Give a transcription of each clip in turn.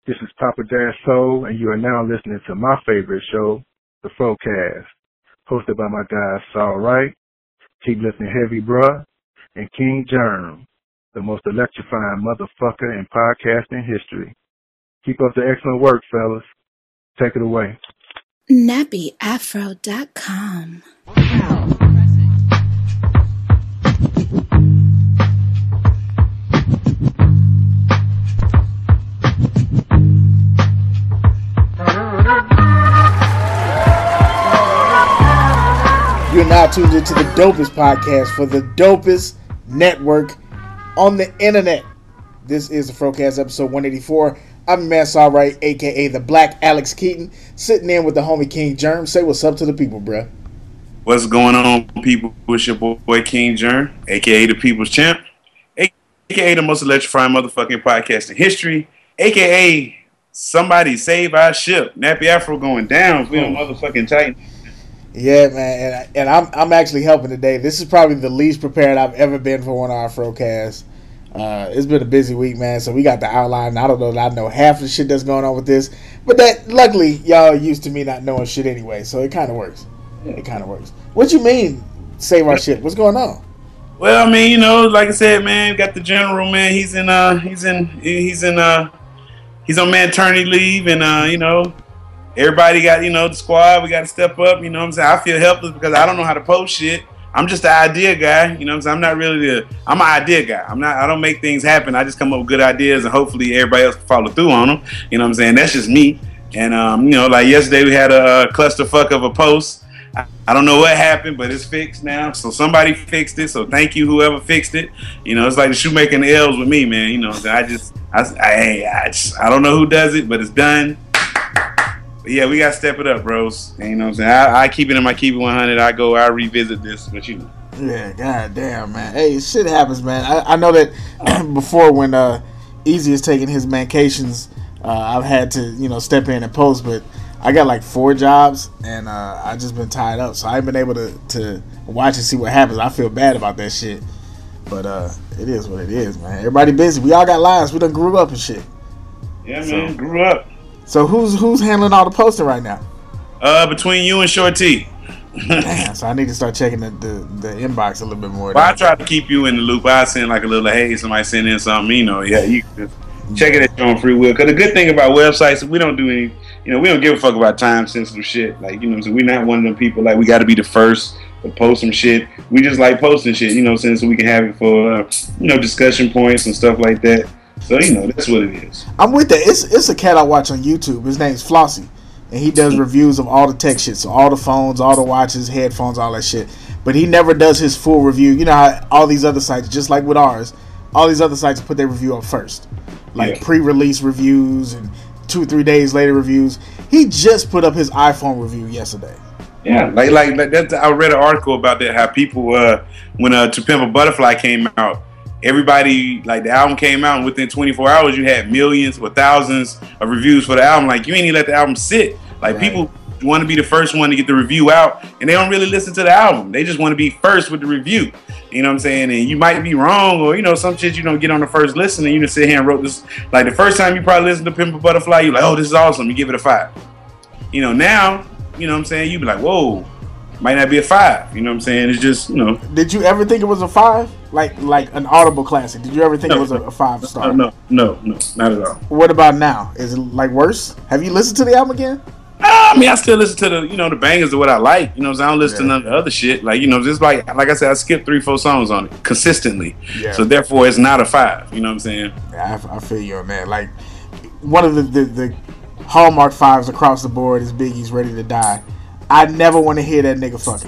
This is Papa Dash Soul, and you are now listening to my favorite show, The Frocast, hosted by my guys Saul Wright, Keep Listening Heavy Bruh, and King Germ, the most electrifying motherfucker in podcasting history. Keep up the excellent work, fellas. Take it away. NappyAfro.com. You're now tuned into the dopest podcast for the dopest network on the internet. This is the Frocast episode 184. I'm your man Saul Wright, aka the Black Alex Keaton, sitting in with the homie King Germ. Say what's up to the people, bruh. What's going on, people? It's your boy King Germ, aka the People's Champ, aka the most electrifying motherfucking podcast in history, aka somebody save our ship. Nappy Afro going down. We on motherfucking Titan. Yeah, man, and I'm actually helping today. This is probably the least prepared I've ever been for one of our Frocasts. It's been a busy week, man, so we got the outline. I don't know that I know half the shit that's going on with this, but that luckily y'all are used to me not knowing shit anyway, so it kind of works. It kind of works. What you mean, save our shit? What's going on? Well, I mean, you know, like I said, man, got the general, man. He's on maternity leave, and you know. Everybody got, you know, the squad, we got to step up, you know what I'm saying? I feel helpless because I don't know how to post shit. I'm just an idea guy, you know what I'm saying? I'm not really I'm an idea guy. I don't make things happen. I just come up with good ideas and hopefully everybody else can follow through on them. You know what I'm saying? That's just me. And, you know, like yesterday we had a clusterfuck of a post. I don't know what happened, but it's fixed now. So somebody fixed it. So thank you, whoever fixed it. You know, it's like the shoemaking the L's with me, man. You know, I don't know who does it, but it's done. Yeah, we gotta step it up, bros. And, you know what I'm saying? I keep it in my keep it 100. I revisit this, but you know. Yeah, goddamn, man. Hey, shit happens, man. I know that before when Easy is taking his vacations, I've had to, you know, step in and post, but I got like 4 jobs, and I just been tied up, so I ain't been able to watch and see what happens. I feel bad about that shit, but it is what it is, man. Everybody busy. We all got lives. We done grew up and shit. Yeah, man, grew up. So who's handling all the posting right now? Between you and Short T. Damn, so I need to start checking the inbox a little bit more. Well, I try to keep you in the loop. I send like a little, hey, somebody send in something, you know. Yeah, you can just check it at your own free will. Because the good thing about websites, we don't do any, you know, we don't give a fuck about time sensitive shit. Like, you know what I'm saying? We're not one of them people like we got to be the first to post some shit. We just like posting shit, you know what I'm saying? So we can have it for, you know, discussion points and stuff like that. So, you know, that's what it is. I'm with that. It's a cat I watch on YouTube. His name's Flossie. And he does reviews of all the tech shit. So all the phones, all the watches, headphones, all that shit. But he never does his full review. You know how all these other sites, just like with ours, all these other sites put their review up first. Like pre-release reviews and 2-3 days later reviews. He just put up his iPhone review yesterday. Yeah, like that. I read an article about that, how people, when To Pimp a Butterfly came out, everybody, like, the album came out, and within 24 hours, you had millions or thousands of reviews for the album. Like, you ain't even let the album sit. Like, people want to be the first one to get the review out, and they don't really listen to the album. They just want to be first with the review. You know what I'm saying? And you might be wrong, or, you know, some shit you don't get on the first listen, and you just sit here and wrote this. Like, the first time you probably listened to Pimp a Butterfly, you're like, oh, this is awesome. You give it a 5. You know, now, you know what I'm saying? You be like, whoa, might not be a 5. You know what I'm saying? It's just, you know. Did you ever think it was a 5? Like an Audible classic. Did you ever think it was a 5-star? No, not at all. What about now? Is it like worse? Have you listened to the album again? I mean, I still listen to the, you know, the bangers of what I like. You know, I don't listen to none of the other shit. Like, you know, just like I said, I skipped 3-4 songs on it consistently. Yeah. So therefore, it's not a 5. You know what I'm saying? Yeah, I feel you on that. Like, one of the Hallmark 5s across the board is Biggie's "Ready to Die." I never want to hear that nigga fucking.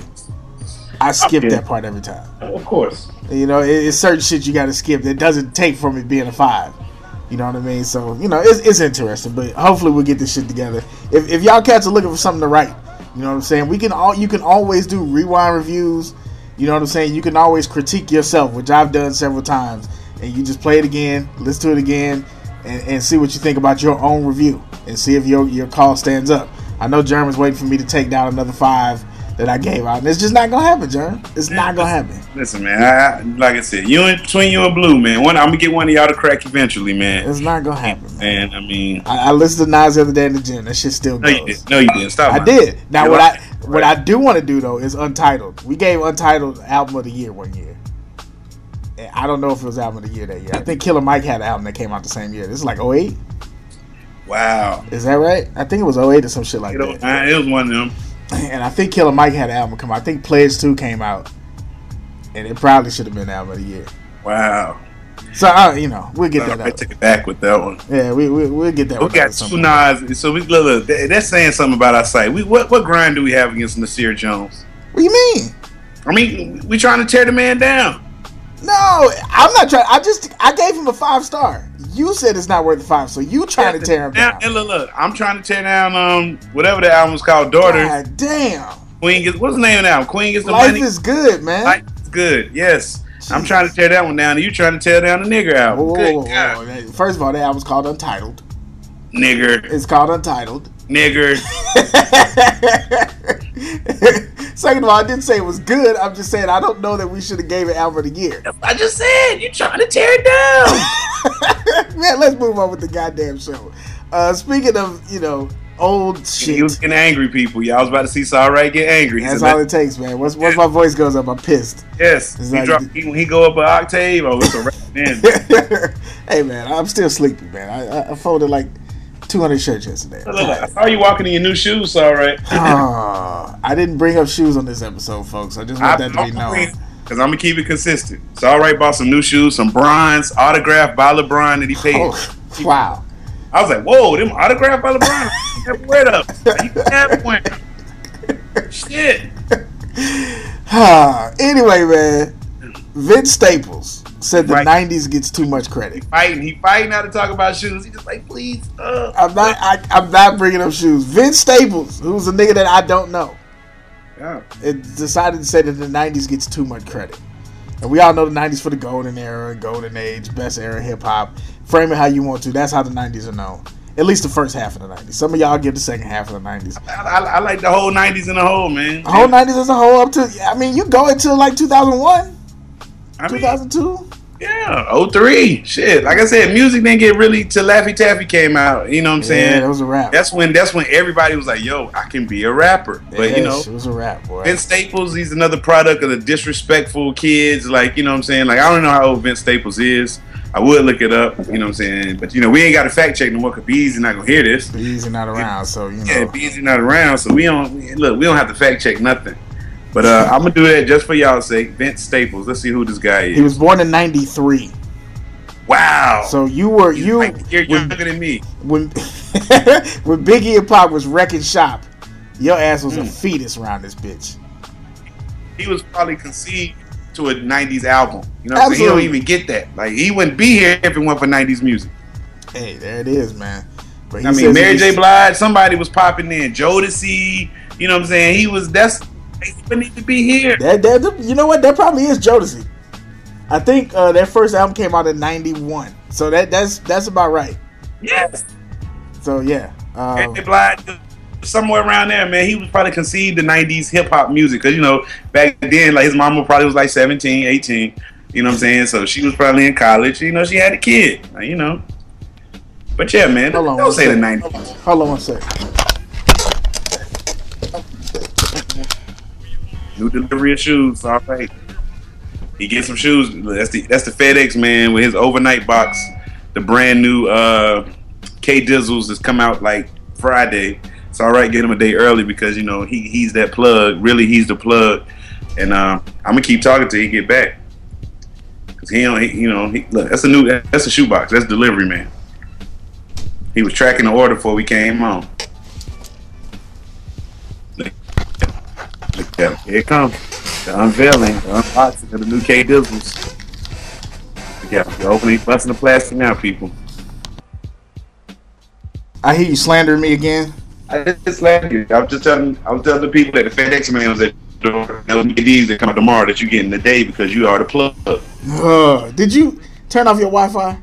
I skip that part every time. Of course. You know, it's certain shit you got to skip that doesn't take from it being a 5. You know what I mean? So, you know, it's interesting, but hopefully we'll get this shit together. If y'all cats are looking for something to write, you know what I'm saying? You can always do rewind reviews. You know what I'm saying? You can always critique yourself, which I've done several times, and you just play it again, listen to it again, and see what you think about your own review, and see if your call stands up. I know German's waiting for me to take down another 5 that I gave out. And it's just not gonna happen, John. It's not gonna happen. Listen, man. Like I said, between you and Blue, man. I'm gonna get one of y'all to crack eventually, man. It's not gonna happen, man. And I mean, I listened to Nas the other day in the gym. That shit still goes. No, you didn't. Stop. I did. Now, what I do want to do though is Untitled. We gave Untitled Album of the Year one year. And I don't know if it was Album of the Year that year. I think Killer Mike had an album that came out the same year. This is like 08. Wow. Is that right? I think it was 08 or some shit like that. It was one of them. And I think Killer Mike had an album come out. I think Pledge 2 came out. And it probably should have been Album of the Year. Wow. So, we'll get that out. I take it back with that one. Yeah, we'll get that. We got two Nas. So look, that's saying something about our site. What grind do we have against Nasir Jones? What do you mean? I mean, we trying to tear the man down. No, I'm not trying. I gave him a 5-star. You said it's not worth the 5, so you trying to tear him down. And look, I'm trying to tear down whatever the album was called, Daughter. God damn. Queen gets, what's the name of the album? Queen Gets the Life Money. Is Good, man. Life is Good, yes. Jeez. I'm trying to tear that one down, and you trying to tear down the Nigger album. Whoa. First of all, that album's called Untitled. Nigger. It's called Untitled. Nigger. Second of all, I didn't say it was good. I'm just saying I don't know that we should have gave it Album of the Year. I just said you trying to tear it down. Man, let's move on with the goddamn show. Speaking of, old shit. He was getting angry, people. Y'all was about to see Saw Right get angry. That's all it takes, man. Once my voice goes up, I'm pissed. Yes. When he go up an octave, it's a rap man. Hey, man, I'm still sleepy, man. I folded like 200 shirts yesterday. Look, I saw you walking in your new shoes, Saw Right. I didn't bring up shoes on this episode, folks. I just want that to be known. Because I'm going to keep it consistent. Saw Right bought some new shoes, some bronze, autographed by LeBron that he paid. Oh, wow. I was like, whoa, them autographed by LeBron. Never wear them. You can have one. Shit. Anyway, man, Vince Staples said the 90s gets too much credit. He fighting now to talk about shoes. He just like, please. I'm not bringing up shoes. Vince Staples, who's a nigga that I don't know, it decided to say that the 90s gets too much credit. And we all know the 90s for the golden era, golden age, best era hip hop. Frame it how you want to. That's how the 90s are known. At least the first half of the 90s. Some of y'all give the second half of the 90s. I like the whole 90s in the whole, man. The whole 90s as a whole up to, you go until like 2001, 2002. Yeah, 03. Shit. Like I said, music didn't get really till Laffy Taffy came out. You know what I'm saying? Yeah, it was a rap. That's when everybody was like, yo, I can be a rapper. But it was a rap, boy. Vince Staples, he's another product of the disrespectful kids. Like, you know what I'm saying? Like, I don't know how old Vince Staples is. I would look it up, you know what I'm saying? But, we ain't got to fact check no more because Beezy not going to hear this. Beezy not around, so, Yeah, Beezy not around, so we don't have to fact check nothing. But I'm going to do that just for y'all's sake. Vince Staples. Let's see who this guy is. He was born in 93. Wow. So you're younger than me. When Biggie and Pac was wrecking shop, your ass was a fetus around this bitch. He was probably conceived to a 90s album. You know what I'm saying? He don't even get that. Like, he wouldn't be here if it weren't for 90s music. Hey, there it is, man. But Mary J. Blige, somebody was popping in. Jodeci, you know what I'm saying? He wouldn't even be here. You know what? That probably is Jodeci. I think their first album came out in 91. So that's about right. Yes. So, yeah. Mary J. Blige, somewhere around there, man. He was probably conceived the 90s hip-hop music. Because, back then, like, his mama probably was like 17, 18. You know what I'm saying? So she was probably in college. She had a kid. Like, But, yeah, man. Don't say the 90s. Hold on one second. New delivery of shoes. All right. He gets some shoes. That's the FedEx man with his overnight box. The brand new K Dizzles that's come out like Friday. It's all right, get him a day early because he's that plug. Really, he's the plug. And I'm gonna keep talking till he get back. Cause look, that's a shoebox. That's delivery man. He was tracking the order before we came on. Here it comes. The unveiling, the unboxing of the new K Dizzles. Yeah, you're opening, busting the plastic now, people. I hear you slandering me again. I didn't slander you. I was telling the people that the FedEx man was at the door. Let me get these that come out tomorrow that you get in the day because you are the plug. Did you turn off your Wi-Fi?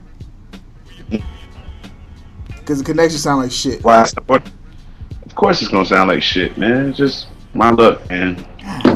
Because the connection sound like shit. Why? Of course it's gonna sound like shit, man. It's just my luck, man.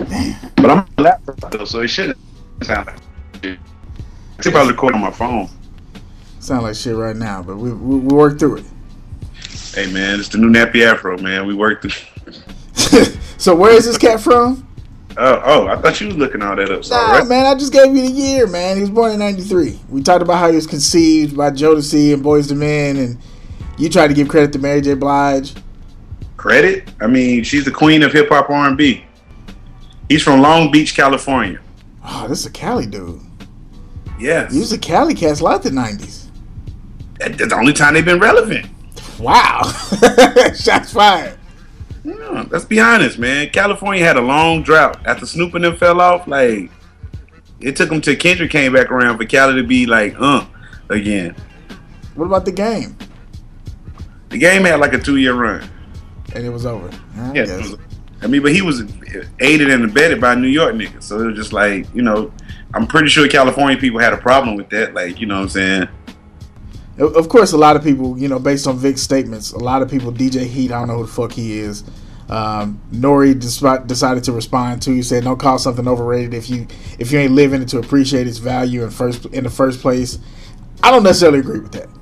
But I'm on a laptop though, so it shouldn't sound like shit. I should probably record on my phone. Sound like shit right now, but we work through it. Hey man, it's the new nappy afro, man. We worked through. So where is this cat from? Oh, I thought you was looking all that up. Nah, right? Man, I just gave you the year, man. He was born in 93. We talked about how he was conceived by Jodeci and Boyz II Men, and you tried to give credit to Mary J. Blige. Credit? I mean, she's the queen of hip hop R&B. He's from Long Beach, California. Oh, this is a Cali dude. Yes. He was a Cali cast a lot in the 90s. That's the only time they've been relevant. Wow. Shots fired. Yeah, let's be honest, man. California had a long drought. After Snoop and them fell off, like, it took them till Kendrick came back around for Cali to be like, again. What about The Game? The Game had like a 2-year run. And it was over. But he was aided and abetted by New York niggas. So it was just like, I'm pretty sure California people had a problem with that. Like, you know what I'm saying? Of course, a lot of people, based on Vic's statements, a lot of people, DJ Heat, I don't know who the fuck he is. Nori decided to respond to. He said, "Don't call something overrated if you ain't living it to appreciate its value in the first place." I don't necessarily agree with that.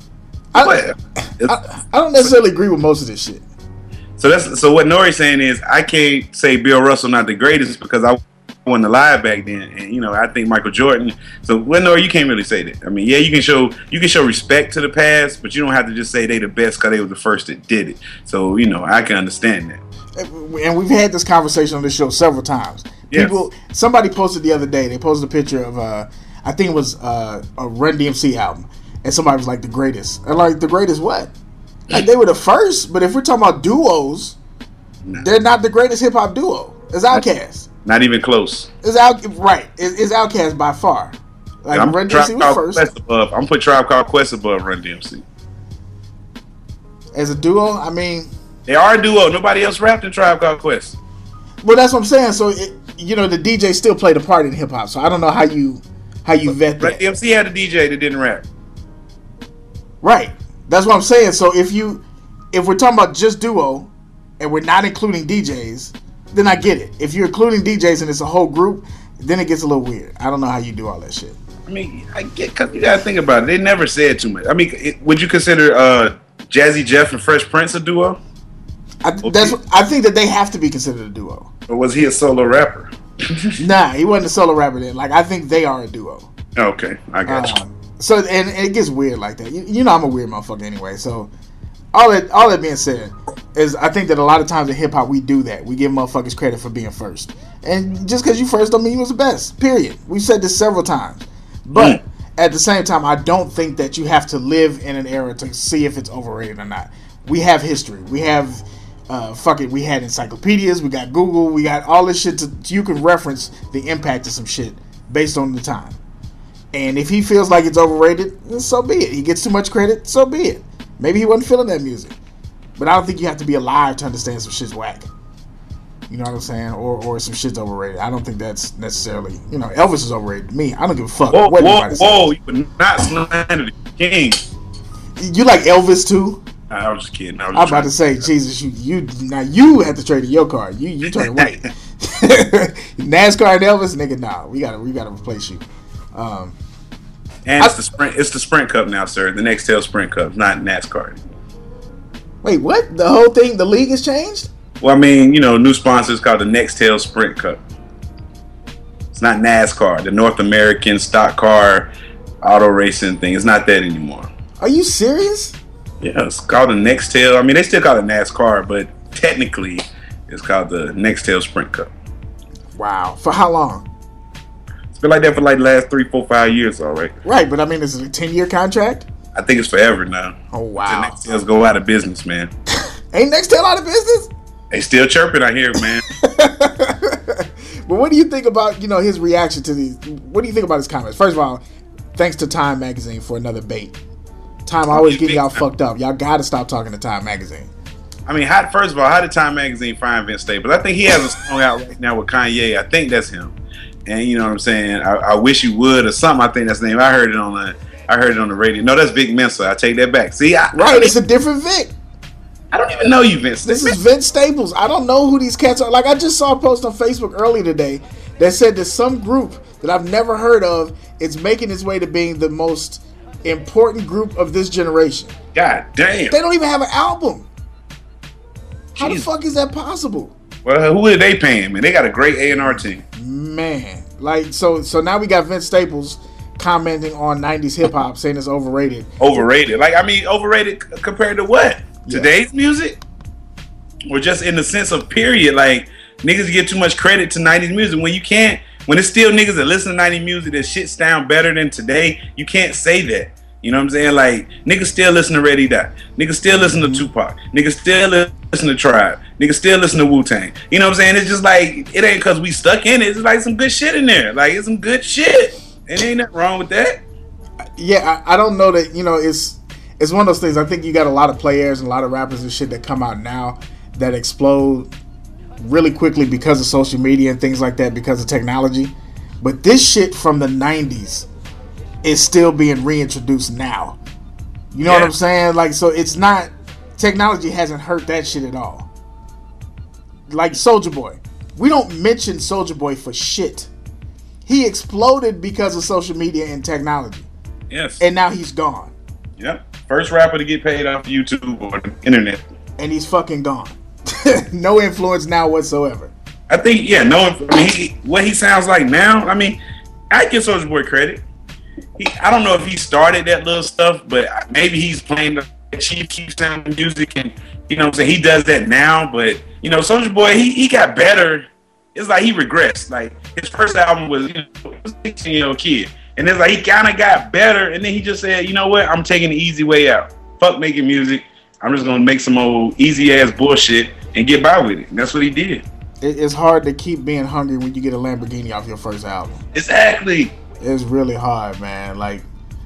I don't necessarily agree with most of this shit. So what Nori's saying is, I can't say Bill Russell not the greatest because I wasn't alive back then, and I think Michael Jordan. So Nori, you can't really say that. I mean, yeah, you can show respect to the past, but you don't have to just say they the best because they were the first that did it. So I can understand that. And we've had this conversation on this show several times. Yes. Somebody posted the other day. They posted a picture of I think it was a Run DMC album, and somebody was like the greatest. And like, the greatest what? Like, they were the first, but if we're talking about duos, they're not the greatest hip hop duo. It's Outkast. Not even close. It's Outkast by far. Like, I'm Run DMC was first. I'm put Tribe Called Quest above Run DMC. As a duo, I mean, they are a duo. Nobody else rapped in Tribe Called Quest. Well, that's what I'm saying. So the DJ still played a part in hip hop. So I don't know how you vet that. Run DMC had a DJ that didn't rap. Right. That's what I'm saying. So if we're talking about just duo, and we're not including DJs, then I get it. If you're including DJs and it's a whole group, then it gets a little weird. I don't know how you do all that shit. I mean, I get, because you gotta think about it. They never said too much. I mean, would you consider Jazzy Jeff and Fresh Prince a duo? I think that they have to be considered a duo. Or was he a solo rapper? Nah, he wasn't a solo rapper then. Like, I think they are a duo. Okay, I got you. So and it gets weird like that. I'm a weird motherfucker anyway. So all that being said is, I think that a lot of times in hip hop we do that. We give motherfuckers credit for being first, and just because you first don't mean you was the best. Period. We've said this several times, but at the same time, I don't think that you have to live in an era to see if it's overrated or not. We have history. We have we had encyclopedias. We got Google. We got all this shit you can reference the impact of some shit based on the time. And if he feels like it's overrated, then so be it. He gets too much credit, so be it. Maybe he wasn't feeling that music. But I don't think you have to be alive to understand some shit's whack. You know what I'm saying? Or some shit's overrated. I don't think that's necessarily... Elvis is overrated to me. I don't give a fuck what anybody says. Whoa, you would not slander the king. You like Elvis too? I was just kidding. I was about to say, Jesus, you had to trade in your card. You turned white. NASCAR and Elvis, nigga, nah. We gotta replace you. And it's the Sprint Cup now, sir. The Nextel Sprint Cup, not NASCAR. Wait, what? The whole thing, the league has changed? Well, I mean, new sponsors called the Nextel Sprint Cup. It's not NASCAR, the North American stock car auto racing thing. It's not that anymore. Are you serious? Yeah, it's called the Nextel. I mean, they still call it NASCAR, but technically it's called the Nextel Sprint Cup. Wow. For how long? It's been like that for like the last 3, 4, 5 years already. Right, but I mean, is it a 10-year contract? I think it's forever now. Oh, wow. Nextel's go out of business, man. Ain't Nextel out of business? They still chirping, I hear, man. But what do you think about, his reaction to these? What do you think about his comments? First of all, thanks to Time Magazine for another bait. Time always getting y'all fucked up. Y'all got to stop talking to Time Magazine. I mean, first of all, how did Time Magazine find Vince Staples? I think he has a song out right now with Kanye. I think that's him. And you know what I'm saying? I wish you would or something. I think that's the name. I heard it on the radio. No, that's Vic Mensa. I take that back. See, right? It's a different Vic. I don't even know you, Vince. This is Vince Staples. I don't know who these cats are. Like, I just saw a post on Facebook earlier today that said that some group that I've never heard of is making its way to being the most important group of this generation. God damn. They don't even have an album. How Jeez. the fuck is that possible? Well, who are they paying, man? They got a great A&R team. Man. Like, so now we got Vince Staples commenting on 90s hip-hop, saying it's overrated. Overrated. Like, I mean, overrated compared to what? Yeah. Today's music? Or just in the sense of period, like, niggas give too much credit to 90s music when you can't, when it's still niggas that listen to 90s music that shit sound better than today, you can't say that. You know what I'm saying? Like, niggas still listen to Reddy Dot. Niggas still listen to Tupac. Niggas still listen to Tribe. Niggas still listen to Wu-Tang. You know what I'm saying? It's just like, it ain't because we stuck in it. It's like some good shit in there. Like, it's some good shit. And ain't nothing wrong with that. Yeah, I don't know that, you know, it's one of those things. I think you got a lot of players and a lot of rappers and shit that come out now that explode really quickly because of social media and things like that, because of technology. But this shit from the 90s is still being reintroduced now. You know what I'm saying? Like, so it's not, technology hasn't hurt that shit at all. Like Soulja Boy. We don't mention Soulja Boy for shit. He exploded because of social media and technology. Yes. And now he's gone. Yep. First rapper to get paid off YouTube or the internet. And he's fucking gone. No influence now whatsoever. I think, what he sounds like now, I mean, I give Soulja Boy credit. I don't know if he started that little stuff, but maybe he's playing the Chief Keef sound music, and you know what I'm saying, he does that now. But you know, Soulja Boy, he got better. It's like he regressed. Like his first album was, a 16-year-old kid, and it's like he kind of got better, and then he just said, you know what, I'm taking the easy way out. Fuck making music. I'm just gonna make some old easy ass bullshit and get by with it. And that's what he did. It's hard to keep being hungry when you get a Lamborghini off your first album. Exactly. It's really hard, man. Like,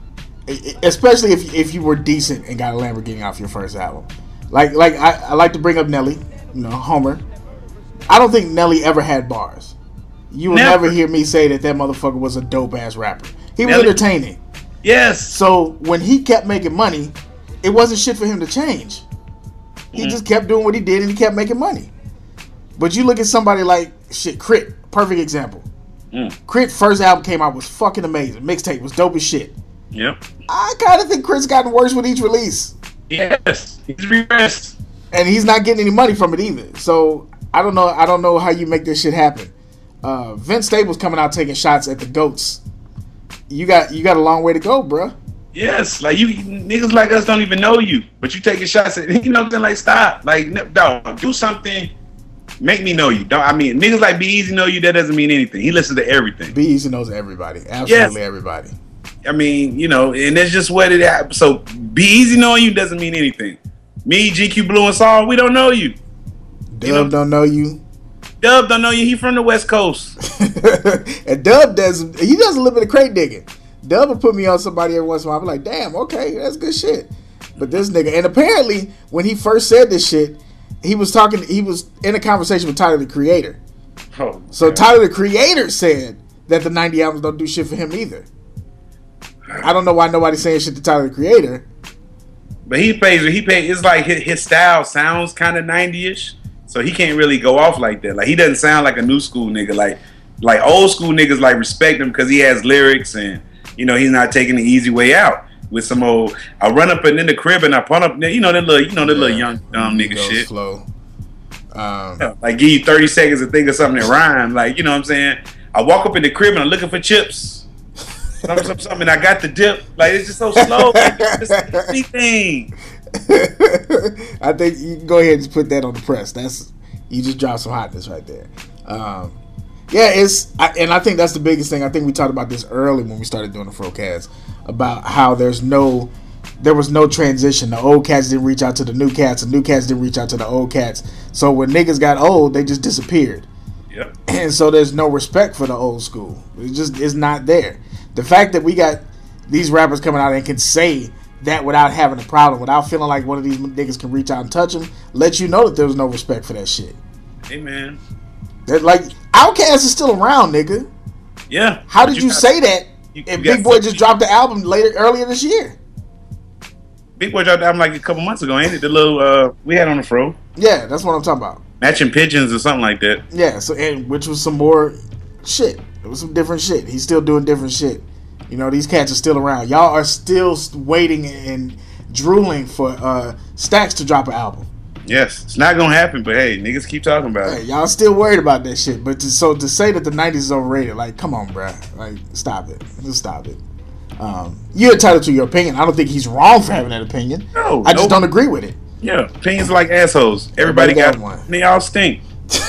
especially if you were decent and got a Lamborghini off your first album. Like I like to bring up Nelly, Homer. I don't think Nelly ever had bars. You will never hear me say that motherfucker was a dope ass rapper. He was entertaining. Yes. So when he kept making money, it wasn't shit for him to change. He just kept doing what he did and he kept making money. But you look at somebody like Crit, perfect example. Crit first album came out was fucking amazing. Mixtape was dope as shit. Yep. I kind of think Crit's gotten worse with each release. Yes, he's regressed, and he's not getting any money from it either. So I don't know how you make this shit happen. Vince Staples coming out taking shots at the GOATs. You got a long way to go, bruh. Yes, like you niggas like us don't even know you, but you taking shots at like stop, like dog, do something. Make me know you. Niggas like B-Eazy know you, that doesn't mean anything. He listens to everything. B-Eazy knows everybody. Absolutely everybody. I mean, and it's just what it happens. So B-Eazy knowing you doesn't mean anything. Me, GQ Blue and Saul, we don't know you. Dub don't know you. Dub don't know you. He from the West Coast. And Dub does a little bit of crate digging. Dub will put me on somebody every once in a while. I'm like, damn, okay, that's good shit. But this nigga, and apparently when he first said this shit, he was in a conversation with Tyler the Creator. Oh, so Tyler the Creator said that the 90 albums don't do shit for him either. I don't know why nobody's saying shit to Tyler the Creator. But he pays. It's like his style sounds kind of 90ish, so he can't really go off like that. Like he doesn't sound like a new school nigga. Like old school niggas like respect him because he has lyrics and he's not taking the easy way out. With some old, I run up and in the crib and I punt up, that little young dumb nigga shit. Slow. Like give you 30 seconds to think of something that rhyme. Like you know what I'm saying. I walk up in the crib and I'm looking for chips. Something. I got the dip. Like it's just so slow. It's anything. I think you can go ahead and just put that on the press. You just dropped some hotness right there. And I think that's the biggest thing. I think we talked about this early when we started doing the Frocast about how there was no transition. The old cats didn't reach out to the new cats, and new cats didn't reach out to the old cats. So when niggas got old, they just disappeared. Yep. And so there's no respect for the old school. It just is not there. The fact that we got these rappers coming out and can say that without having a problem, without feeling like one of these niggas can reach out and touch them, lets you know that there was no respect for that shit. Hey man. That like Outkast is still around, nigga. Yeah. How did you say that if Big Boy just dropped the album earlier this year? Big Boy dropped the album like a couple months ago, ain't it? The little we had on the fro. Yeah, that's what I'm talking about. Matching Pigeons or something like that. Yeah, so and which was some more shit. It was some different shit. He's still doing different shit. You know, these cats are still around. Y'all are still waiting and drooling for Stacks to drop an album. Yes, it's not gonna happen, but hey, niggas keep talking about Hey, it. y'all still worried about that shit. But to say that the 90s is overrated, like, come on, bruh. Like, stop it. Just stop it. You're entitled to your opinion. I don't think he's wrong for having that opinion. No, I just don't agree with it. Yeah, opinions are like assholes. Everybody got one. They all stink.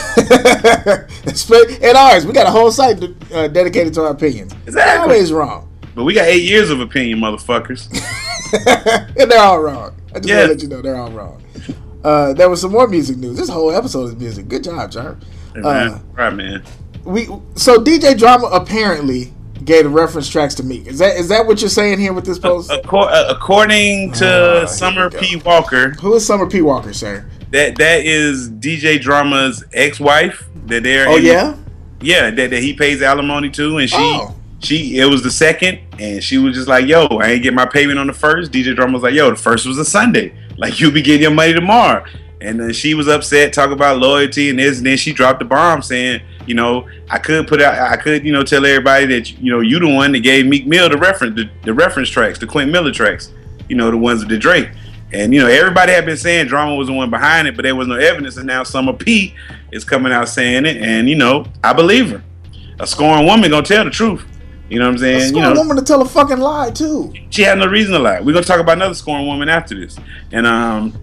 And ours, we got a whole site dedicated to our opinions. Exactly. Always wrong. But we got 8 years of opinion, motherfuckers. And they're all wrong. I just want Yeah. to let you know they're all wrong. There was some more music news. This whole episode is music. Good job, Jar. Hey, man. Right, man. So DJ Drama apparently gave the reference tracks to Meek. Is that what you're saying here with this post? According to Summer here we P. Walker, Who is Summer P. Walker, sir? that is DJ Drama's ex-wife. That they're that he pays alimony to, and it was the second, and she was just like, yo, I ain't get my payment on the first. DJ Drama was like, yo, the first was a Sunday. Like, you'll be getting your money tomorrow. And then she was upset, talk about loyalty and this, and then she dropped the bomb saying, you know, I could tell everybody that, you know, you the one that gave Meek Mill the reference tracks, the Quentin Miller tracks, you know, the ones of the Drake. And, you know, everybody had been saying Drama was the one behind it, but there was no evidence, and now Summer P is coming out saying it, and, you know, I believe her. A scorned woman gonna tell the truth. You know what I'm saying? A scorned woman to tell a fucking lie, too. She had no reason to lie. We're gonna talk about another scorned woman after this. And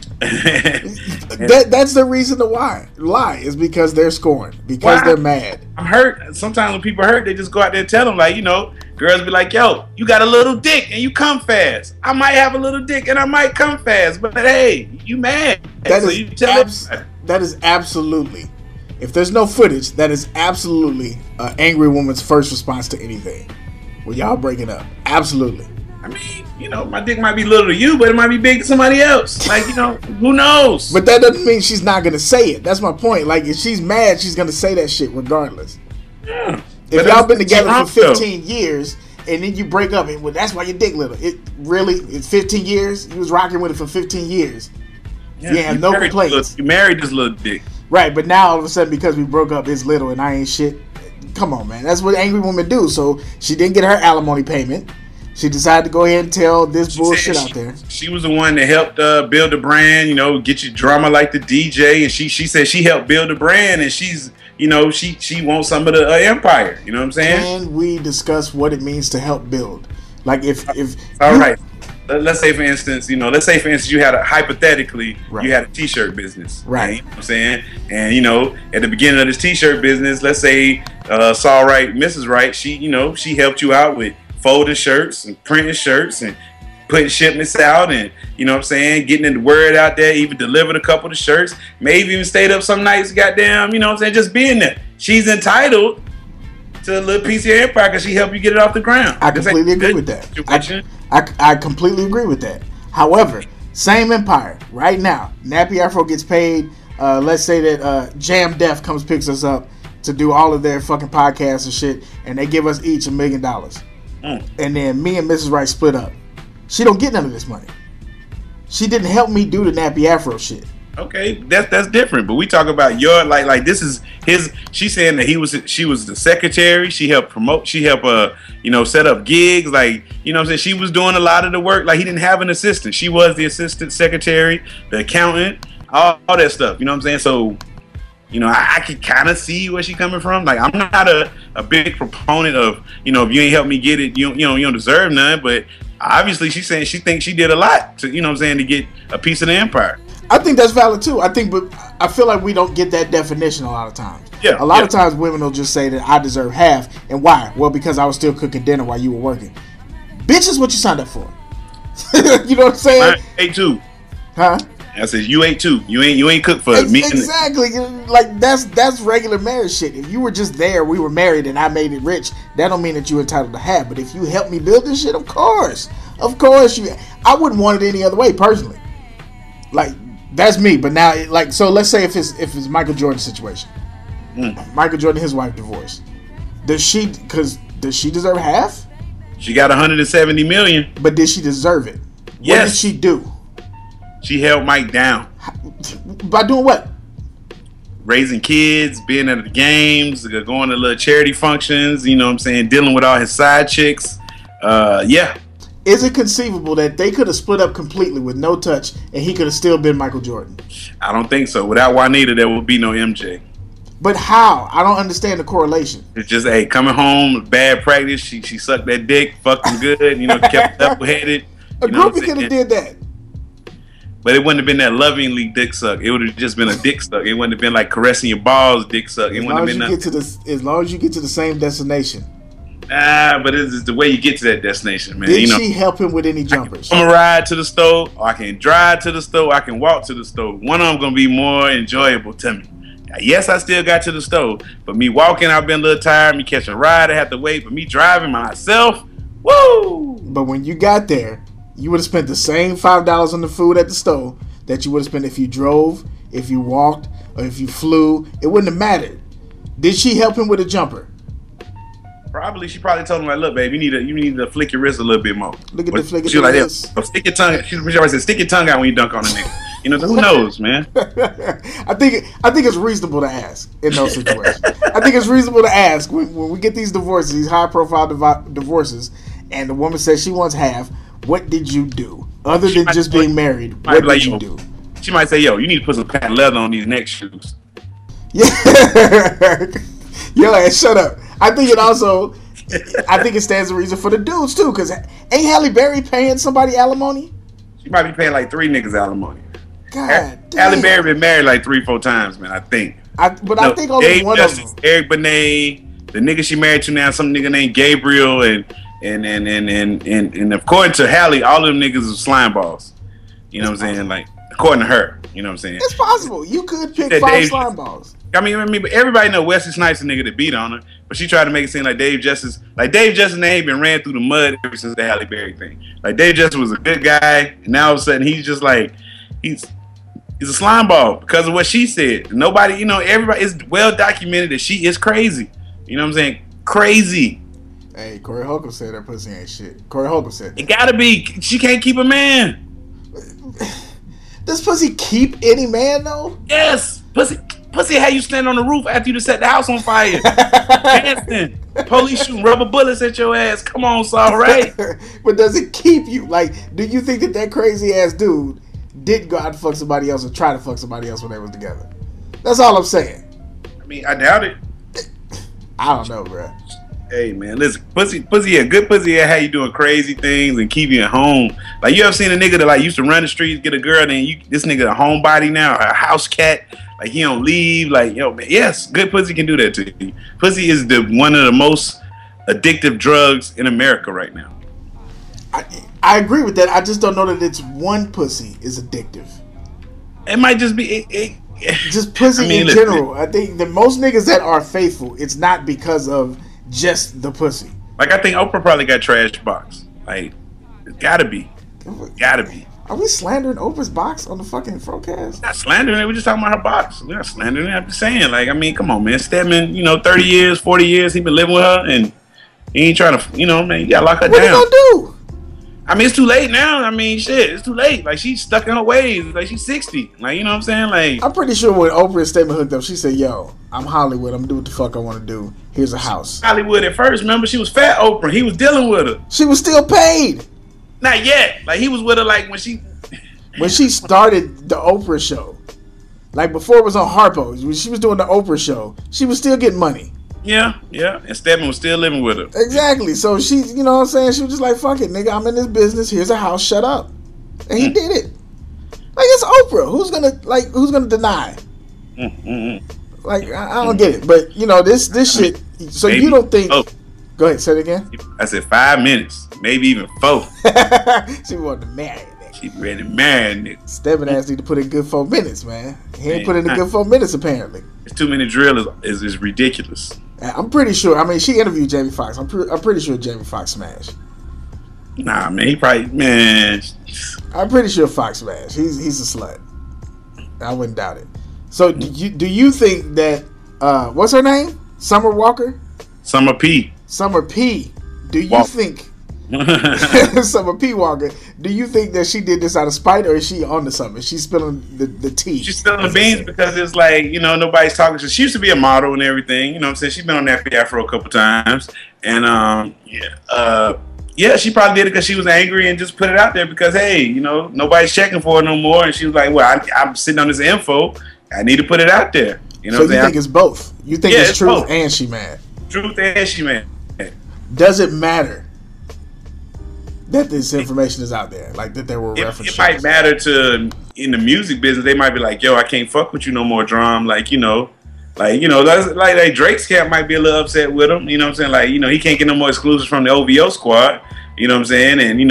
that's the reason to lie is because they're scorned, because they're mad. I'm hurt. Sometimes when people hurt, they just go out there and tell them, like, you know, girls be like, yo, you got a little dick and you come fast. I might have a little dick and I might come fast, but hey, you mad. That is absolutely, if there's no footage, that is absolutely an angry woman's first response to anything. When y'all break it up. Absolutely. I mean, you know, my dick might be little to you, but it might be big to somebody else. Like, you know, who knows? But that doesn't mean she's not going to say it. That's my point. Like, if she's mad, she's going to say that shit regardless. Yeah. If y'all been together for 15 years, and then you break up, and well, that's why your dick little. It's 15 years? You was rocking with it for 15 years. Yeah, you have no complaints. You married this little dick. Right, but now all of a sudden, because we broke up, it's little and I ain't shit. Come on, man. That's what angry women do. So she didn't get her alimony payment. She decided to go ahead and tell this bullshit out there. She was the one that helped build the brand, you know, get you drama like the DJ. And she said she helped build the brand, and she's, you know, she wants some of the empire. You know what I'm saying? Can we discuss what it means to help build? Like if all right. Let's say for instance, you had hypothetically, you had a t-shirt business. Right. You know what I'm saying? And, you know, at the beginning of this t-shirt business, let's say Saul Wright, Mrs. Wright, she helped you out with folding shirts and printing shirts and putting shipments out and, you know what I'm saying, getting the word out there, even delivered a couple of shirts, maybe even stayed up some nights, goddamn, you know what I'm saying, just being there. She's entitled to a little piece of your empire because she helped you get it off the ground. I completely agree with that. I completely agree with that. However, same empire right now. Nappy Afro gets paid. Let's say that Jam Def picks us up to do all of their fucking podcasts and shit, and they give us each $1 million. And then me and Mrs. Wright split up. She don't get none of this money. She didn't help me do the Nappy Afro shit. Okay, that's different. But we talk about your like this is his. She's saying that she was the secretary. She helped promote. She helped set up gigs. Like, you know what I'm saying, she was doing a lot of the work. Like, he didn't have an assistant. She was the assistant secretary, the accountant, all that stuff. You know what I'm saying? So, you know, I can kind of see where she's coming from. Like, I'm not a big proponent of, you know, if you ain't helped me get it, you don't deserve none. But obviously, she's saying she thinks she did a lot to, you know what I'm saying, to get a piece of the empire. I think that's valid too. But I feel like we don't get that definition a lot of times. Yeah. A lot of times women will just say that I deserve half. And why? Well, because I was still cooking dinner while you were working. Bitch is what you signed up for. You know what I'm saying? I ate too. Huh? I said you ate too. You ain't cooked for me. Exactly. Like that's regular marriage shit. If you were just there, we were married, and I made it rich, that don't mean that you're entitled to half. But if you helped me build this shit, of course you. I wouldn't want it any other way personally. Like, that's me. But now, like, so let's say if it's Michael Jordan's situation, Michael Jordan and his wife divorced. Does she deserve half? She got $170 million. But did she deserve it? What did she do? She held Mike down. By doing what? Raising kids, being at the games, going to little charity functions, you know what I'm saying, dealing with all his side chicks. Yeah. Is it conceivable that they could have split up completely with no touch and he could have still been Michael Jordan? I don't think so. Without Juanita, there would be no MJ. But how? I don't understand the correlation. It's just, hey, coming home, bad practice, she sucked that dick, fucked him good, you know, kept level-headed. A groupie could have did that. But it wouldn't have been that lovingly dick suck. It would have just been a dick suck. It wouldn't have been like caressing your balls dick suck. It wouldn't have been nothing. As long as you get to the same destination. But it's the way you get to that destination, man. Did she help him with any jumpers? I'm gonna ride to the store, or I can drive to the store, I can walk to the store. One of them gonna be more enjoyable to me. Yes, I still got to the store, but me walking, I've been a little tired. Me catching a ride, I have to wait. But me driving myself, woo! But when you got there, you would have spent the same $5 on the food at the store that you would have spent if you drove, if you walked, or if you flew. It wouldn't have mattered. Did she help him with a jumper? Probably. She probably told him, like, look, babe, you need to flick your wrist a little bit more. Look at the flick of the wrist. Oh, stick your tongue. She always said, stick your tongue out when you dunk on a nigga. You know, who knows, man? I think it's reasonable to ask in those situations. I think it's reasonable to ask when we get these divorces, these high-profile divorces, and the woman says she wants half. What did you do other than just being married? What did you do? She might say, "Yo, you need to put some patent leather on these neck shoes." Yeah, yo, shut up. I think it stands a reason for the dudes too, because ain't Halle Berry paying somebody alimony? She might be paying like 3 niggas alimony. God damn. Halle Berry been married like 3-4 times, man. I think. I think only Dave one Justice, of them. Eric Benet, the nigga she married to now, some nigga named Gabriel, and according to Halle, all of them niggas are slime balls. You know what I'm saying? Like, according to her, you know what I'm saying? It's possible. You could pick 5 slime balls. I mean, but everybody know Wesley Snipes a nigga that beat on her, but she tried to make it seem like Dave Justice name been ran through the mud ever since the Halle Berry thing. Like, Dave Justice was a good guy, and now all of a sudden he's just like, he's a slime ball because of what she said. Nobody, you know, everybody, it's well documented that she is crazy. You know what I'm saying? Crazy. Hey, Corey Holcomb said her pussy ain't shit. Corey Holcomb said that. It gotta be. She can't keep a man. Does pussy keep any man though? Yes. Pussy had you stand on the roof after you just set the house on fire. Dancing. Police shooting rubber bullets at your ass. Come on, Saul, right? But does it keep you? Like, do you think that crazy ass dude did go out to fuck somebody else or try to fuck somebody else when they was together? That's all I'm saying. I mean, I doubt it. I don't know, bro. Hey man, listen, pussy, good pussy, how you doing crazy things and keep you at home. Like, you ever seen a nigga that like used to run the streets, get a girl, then this nigga a homebody now, a house cat, like he don't leave, like, yo man, yes, good pussy can do that to you. Pussy is one of the most addictive drugs in America right now. I agree with that. I just don't know that it's one pussy is addictive. It might just be just pussy in general. I think that most niggas that are faithful, it's not because of just the pussy. Like, I think Oprah probably got trash box. Like, it's gotta be. Are we slandering Oprah's box on the fucking Frocast? Not slandering it. We're just talking about her box. We're not slandering it. I'm just saying, like, I mean, come on, man. Stedman, 30 years, 40 years, he been living with her, and he ain't trying to, man, you gotta lock her down. What you gonna do? I mean, it's too late now. I mean, shit, it's too late. Like, she's stuck in her ways. Like, she's 60. Like, you know what I'm saying? Like, I'm pretty sure when Oprah and Stedman hooked up, she said, yo, I'm Hollywood. I'm doing what the fuck I want to do. Here's a house. Hollywood at first, remember? She was fat Oprah. He was dealing with her. She was still paid. Not yet. Like, he was with her, like, when she started the Oprah show. Like, before it was on Harpo. When she was doing the Oprah show, she was still getting money. Yeah. And Stedman was still living with her. Exactly. So she, you know what I'm saying? She was just like, fuck it, nigga. I'm in this business. Here's a house. Shut up. And he did it. Like, it's Oprah. Who's gonna deny? Like, I don't get it. But, this shit. So maybe, you don't think. Oh. Go ahead. Say it again. I said 5 minutes. Maybe even 4. She wanted to marry nigga. She ready to marry nigga. Stedman asked you to put in good 4 minutes, man. He ain't put in a good 4 minutes, apparently. It's 2 minute drill is ridiculous. I'm pretty sure. I mean, she interviewed Jamie Foxx. I'm pretty sure Jamie Foxx smashed. Nah, man, he probably, man. I'm pretty sure Foxx smashed. He's a slut. I wouldn't doubt it. So do you think that what's her name? Summer Walker? Summer P. Do you think Summer P. Walker, do you think that she did this out of spite, or is she on to something? She's spilling the tea. She's spilling the beans because it's like, nobody's talking. She used to be a model and everything. You know what I'm saying? She's been on that Afro a couple times. And, yeah, she probably did it because she was angry and just put it out there because, hey, nobody's checking for her no more. And she was like, well, I'm sitting on this info. I need to put it out there. You know so you think it's both? You think it's truth both. And she mad? Truth and she mad. Does it matter that this information is out there? Like that there were references? It might matter to, in the music business, they might be like, yo, I can't fuck with you no more, Drum. Like Drake's camp might be a little upset with him. You know what I'm saying? Like, he can't get no more exclusives from the OVO squad. You know what I'm saying? And,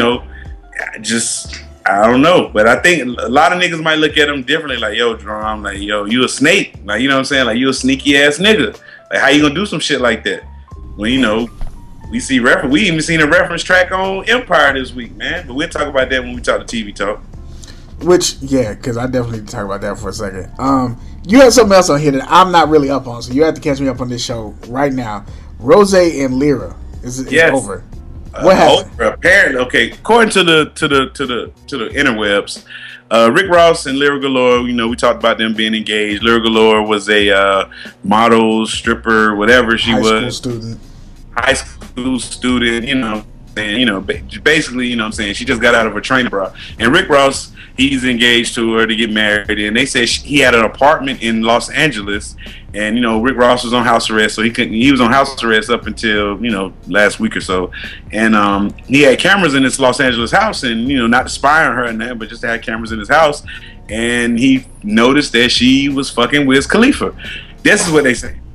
I don't know. But I think a lot of niggas might look at him differently. Like, yo, Drum, like, yo, you a snake. Like, you know what I'm saying? Like, you a sneaky ass nigga. Like, how you gonna do some shit like that? When, we even seen a reference track on Empire this week, man. But we'll talk about that when we talk to TV Talk. Which, yeah, because I definitely need to talk about that for a second. You had something else on here that I'm not really up on, so you have to catch me up on this show right now. Rose and Lyra is over. What happened? Apparently, okay. According to the interwebs, Rick Ross and Lyra Galore, we talked about them being engaged. Lyra Galore was a model, stripper, whatever she was. High school student, and basically, what I'm saying, she just got out of her training bra. And Rick Ross, he's engaged to her to get married, and they said he had an apartment in Los Angeles, and Rick Ross was on house arrest, so he was on house arrest up until last week or so, and he had cameras in his Los Angeles house, and not to spy on her and that, but just had cameras in his house, and he noticed that she was fucking Wiz Khalifa. This is what they say.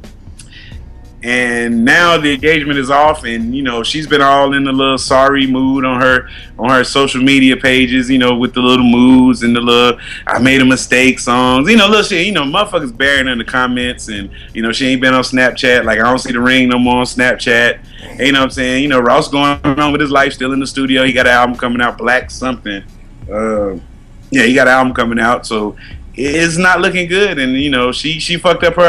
And now the engagement is off, and she's been all in the little sorry mood on her social media pages, with the little moods and the little "I made a mistake" songs, little shit. Motherfuckers burying in the comments, and she ain't been on Snapchat. Like, I don't see the ring no more on Snapchat. And, you know what I'm saying? Ross going on with his life, still in the studio. He got an album coming out, Black something. Yeah, he got an album coming out, so it's not looking good. And she fucked up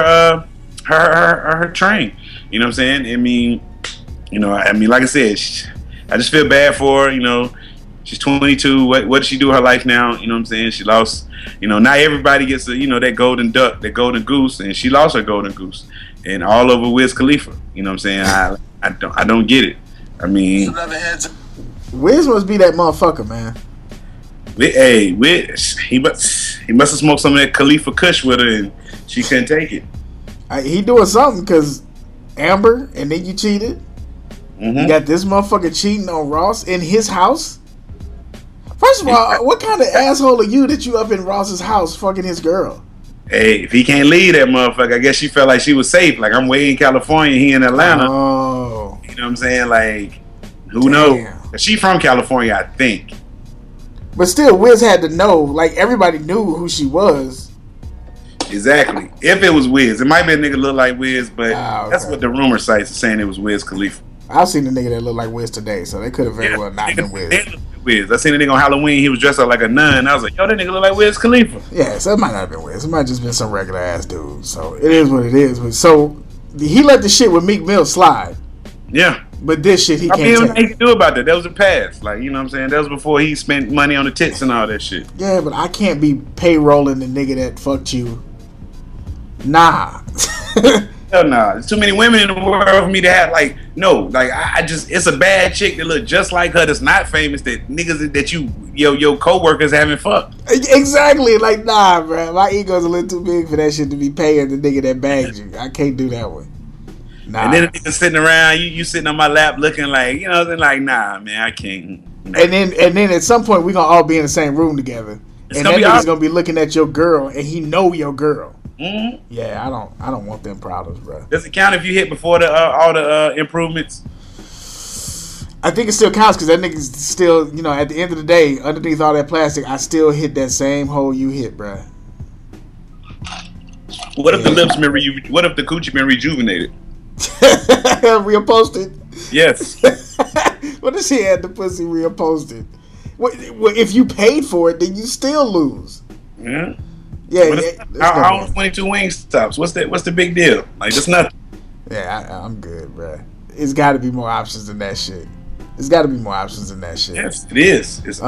her train. You know what I'm saying? I mean, like I said, I just feel bad for her. She's 22. What does she do with her life now? You know what I'm saying? She lost. Not everybody gets that golden duck, that golden goose, and she lost her golden goose, and all over Wiz Khalifa. You know what I'm saying? I don't get it. I mean, Wiz must be that motherfucker, man. Hey, Wiz, he must have smoked some of that Khalifa Kush with her, and she couldn't take it. He doing something because Amber, and then you cheated. Mm-hmm. You got this motherfucker cheating on Ross in his house. First of all, what kind of asshole are you that you up in Ross's house fucking his girl? Hey, if he can't leave that motherfucker, I guess she felt like she was safe. Like, I'm way in California, he in Atlanta. Oh. You know what I'm saying? Like, who knows? She from California, I think. But still, Wiz had to know. Like, everybody knew who she was. Exactly. If it was Wiz, it might be a nigga look like Wiz, but that's what the rumor sites are saying. It was Wiz Khalifa. I've seen a nigga that looked like Wiz today, so they could have very well not been Wiz. I seen a nigga on Halloween. He was dressed up like a nun. I was like, yo, that nigga look like Wiz Khalifa. Yeah, so it might not have been Wiz. It might have just been some regular ass dude. So it is what it is. But so he let the shit with Meek Mill slide. Yeah. But this shit he can't take. He can do about that. That was a pass. Like, you know what I'm saying? That was before he spent money on the tits and all that shit. Yeah, but I can't be payrolling the nigga that fucked you. Nah. Hell nah. There's too many women in the world for me to have, like, no. Like, I just, it's a bad chick that look just like her that's not famous, that niggas that your co-workers haven't fucked. Exactly. Like, nah, bro. My ego's a little too big for that shit to be paying the nigga that bagged you. I can't do that one. Nah. And then the nigga sitting around, you sitting on my lap looking like, you know what I'm saying? Like, nah, man, I can't. Nah. And then at some point, we're going to all be in the same room together. And that nigga's going to be looking at your girl, and he know your girl. Mm-hmm. Yeah, I don't want them problems, bro. Does it count if you hit before all the improvements? I think it still counts because that nigga's still, you know, at the end of the day, underneath all that plastic, I still hit that same hole you hit, bro. What if the lips been what if the coochie been rejuvenated? Reupholstered? Yes. What if she had the pussy reupholstered? If you paid for it, then you still lose. Yeah. Yeah, how 22 wing stops? What's the big deal? Like, just nothing. Yeah, I'm good, bro. It's got to be more options than that shit. There's got to be more options than that shit. Yes, it is. It is.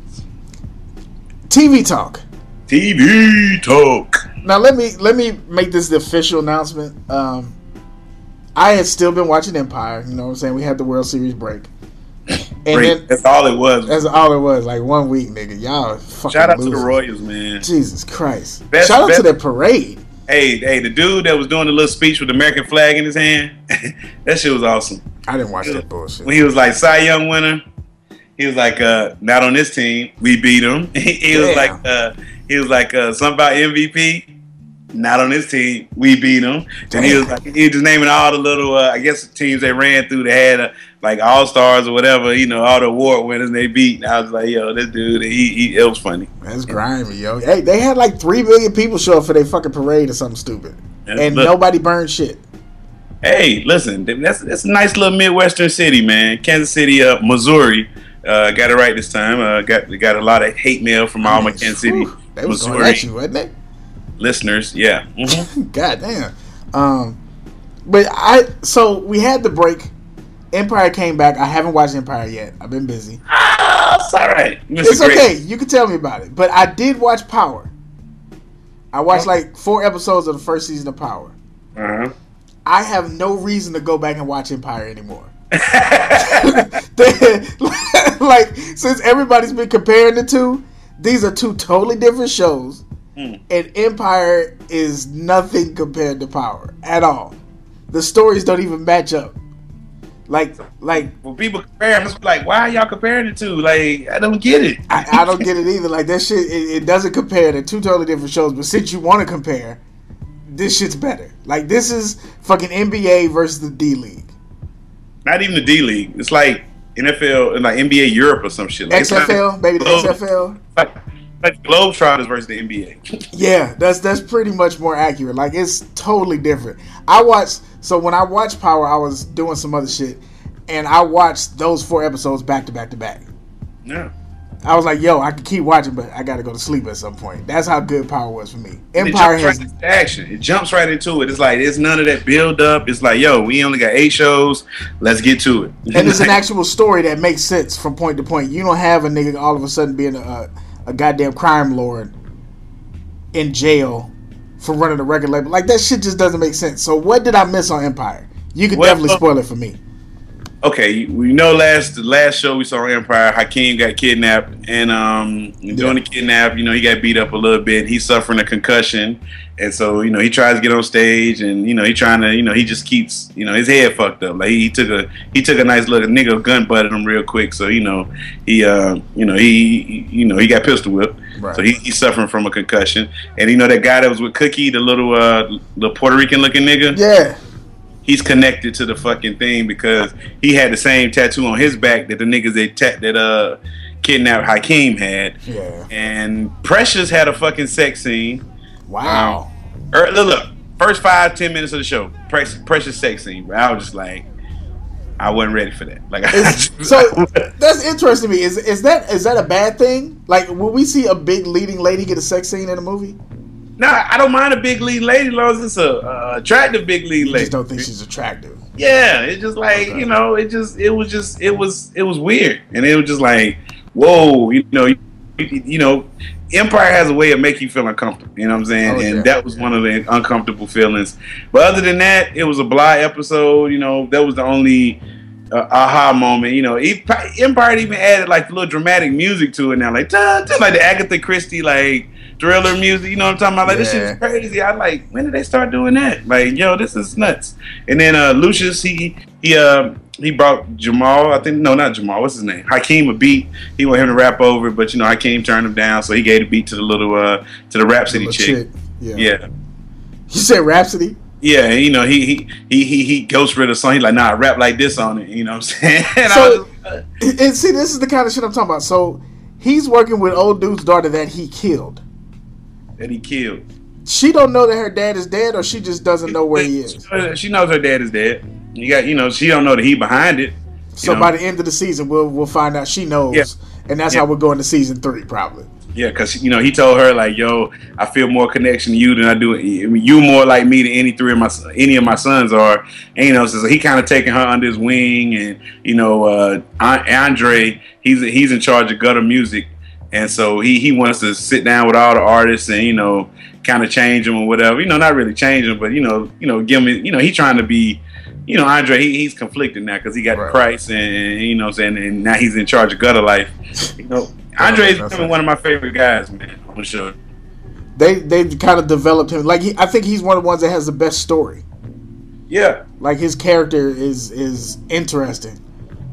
TV talk. TV talk. Now let me make this the official announcement. I had still been watching Empire. You know what I'm saying? We had the World Series break. And then, that's all it was. That's all it was. Like 1 week, nigga. Y'all fucking shout out losers. to the Royals, man. Jesus Christ. Shout out to the parade. Hey, the dude that was doing the little speech with the American flag in his hand, that shit was awesome. I didn't watch that bullshit. When he was like Cy Young winner, he was like, not on this team, we beat him. He was like, something about MVP. Not on this team, we beat them. And he was just naming all the little, I guess, teams they ran through. They had like All Stars or whatever, you know, all the award winners they beat. And I was like, yo, this dude, it was funny. That's grimy, yo. Hey, they had like 3 million people show up for their fucking parade or something stupid, and nobody burned shit. Hey, listen, that's a nice little Midwestern city, man. Kansas City, Missouri, got it right this time. Got a lot of hate mail from all my Kansas City, they was Missouri going at you, wasn't they? Listeners, yeah. Mm-hmm. God damn. So we had the break. Empire came back. I haven't watched Empire yet. I've been busy. It's all right. It's okay. You can tell me about it. But I did watch Power. I watched like 4 episodes of the first season of Power. Uh-huh. I have no reason to go back and watch Empire anymore. Like, since everybody's been comparing the two, these are 2 totally different shows. And Empire is nothing compared to Power at all. The stories don't even match up. Like when people compare them, it's like, why are y'all comparing the two? Like, I don't get it. I don't get it either. Like, that shit, it doesn't compare. They're 2 totally different shows. But since you want to compare, this shit's better. Like, this is fucking NBA versus the D League. Not even the D League. It's like NFL, like NBA Europe or some shit. Like, XFL, baby, the XFL. Like Globetrotters versus the NBA. Yeah, that's pretty much more accurate. Like, it's totally different. When I watched Power, I was doing some other shit, and I watched those 4 episodes back to back to back. Yeah. I was like, yo, I can keep watching, but I got to go to sleep at some point. That's how good Power was for me. Empire has right into action. It jumps right into it. It's like, it's none of that build up. It's like, yo, we only got 8 shows. Let's get to it. And it's an actual story that makes sense from point to point. You don't have a nigga all of a sudden being a goddamn crime lord in jail for running a record label. Like, that shit just doesn't make sense. So what did I miss on Empire? You could definitely spoil it for me. Okay, we know the last show we saw on Empire, Hakeem got kidnapped, and during the kidnap, you know, he got beat up a little bit. He's suffering a concussion, and so, you know, he tries to get on stage, and, you know, he trying to, you know, he just keeps, you know, his head fucked up. Like, he took a nice look. A nigga gun butted him real quick, so, you know, he got pistol whipped. Right. So he's suffering from a concussion, and you know that guy that was with Cookie, the little Puerto Rican looking nigga. Yeah. He's connected to the fucking thing because he had the same tattoo on his back that the niggas that kidnapped Hakeem had. Yeah. And Precious had a fucking sex scene. Wow. Look, first 5-10 minutes of the show, Precious sex scene. I was just like, I wasn't ready for that. Like, so that's interesting to me. Is that a bad thing? Like, will we see a big leading lady get a sex scene in a movie? No, I don't mind a big lead lady as long as it's a attractive big lead lady. You just don't think she's attractive. Yeah, it's just like, okay. You know, it was weird, and it was just like, whoa, you know, Empire has a way of making you feel uncomfortable. You know what I'm saying? Oh, and that was one of the uncomfortable feelings. But other than that, it was a Bly episode. You know, that was the only aha moment. You know, Empire even added like a little dramatic music to it now, like just like the Agatha Christie like thriller music. You know what I'm talking about? Like, this shit is crazy. I like, when did they start doing that? Like, yo, this is nuts. And then Lucius, he brought Jamal. I think not Jamal. What's his name? Hakeem a beat. He wanted him to rap over it, but you know, Hakeem turned him down, so he gave the beat to the little to the Rhapsody chick. Yeah. You said Rhapsody? Yeah, you know, he ghostwrote a song. He's like, nah, rap like this on it. You know what I'm saying? And see, this is the kind of shit I'm talking about. So he's working with old dude's daughter that he killed. She don't know that her dad is dead, or she just doesn't know where he is. She knows her dad is dead. She don't know that he behind it. So by the end of the season, we'll find out she knows, and that's how we're going to season 3 probably. Yeah, because he told her like, "Yo, I feel more connection to you than I do. You more like me than any of my sons are." And so he kind of taking her under his wing, and Andre, he's in charge of Gutter Music, and so he wants to sit down with all the artists and kind of change them or whatever. Not really change them, but give him. He's trying to be. Andre, he's conflicted now because he got Christ, and and now he's in charge of Gutter Life. Andre is becoming one of my favorite guys, man. For sure. They've kind of developed him. Like I think he's one of the ones that has the best story. Yeah. Like his character is interesting,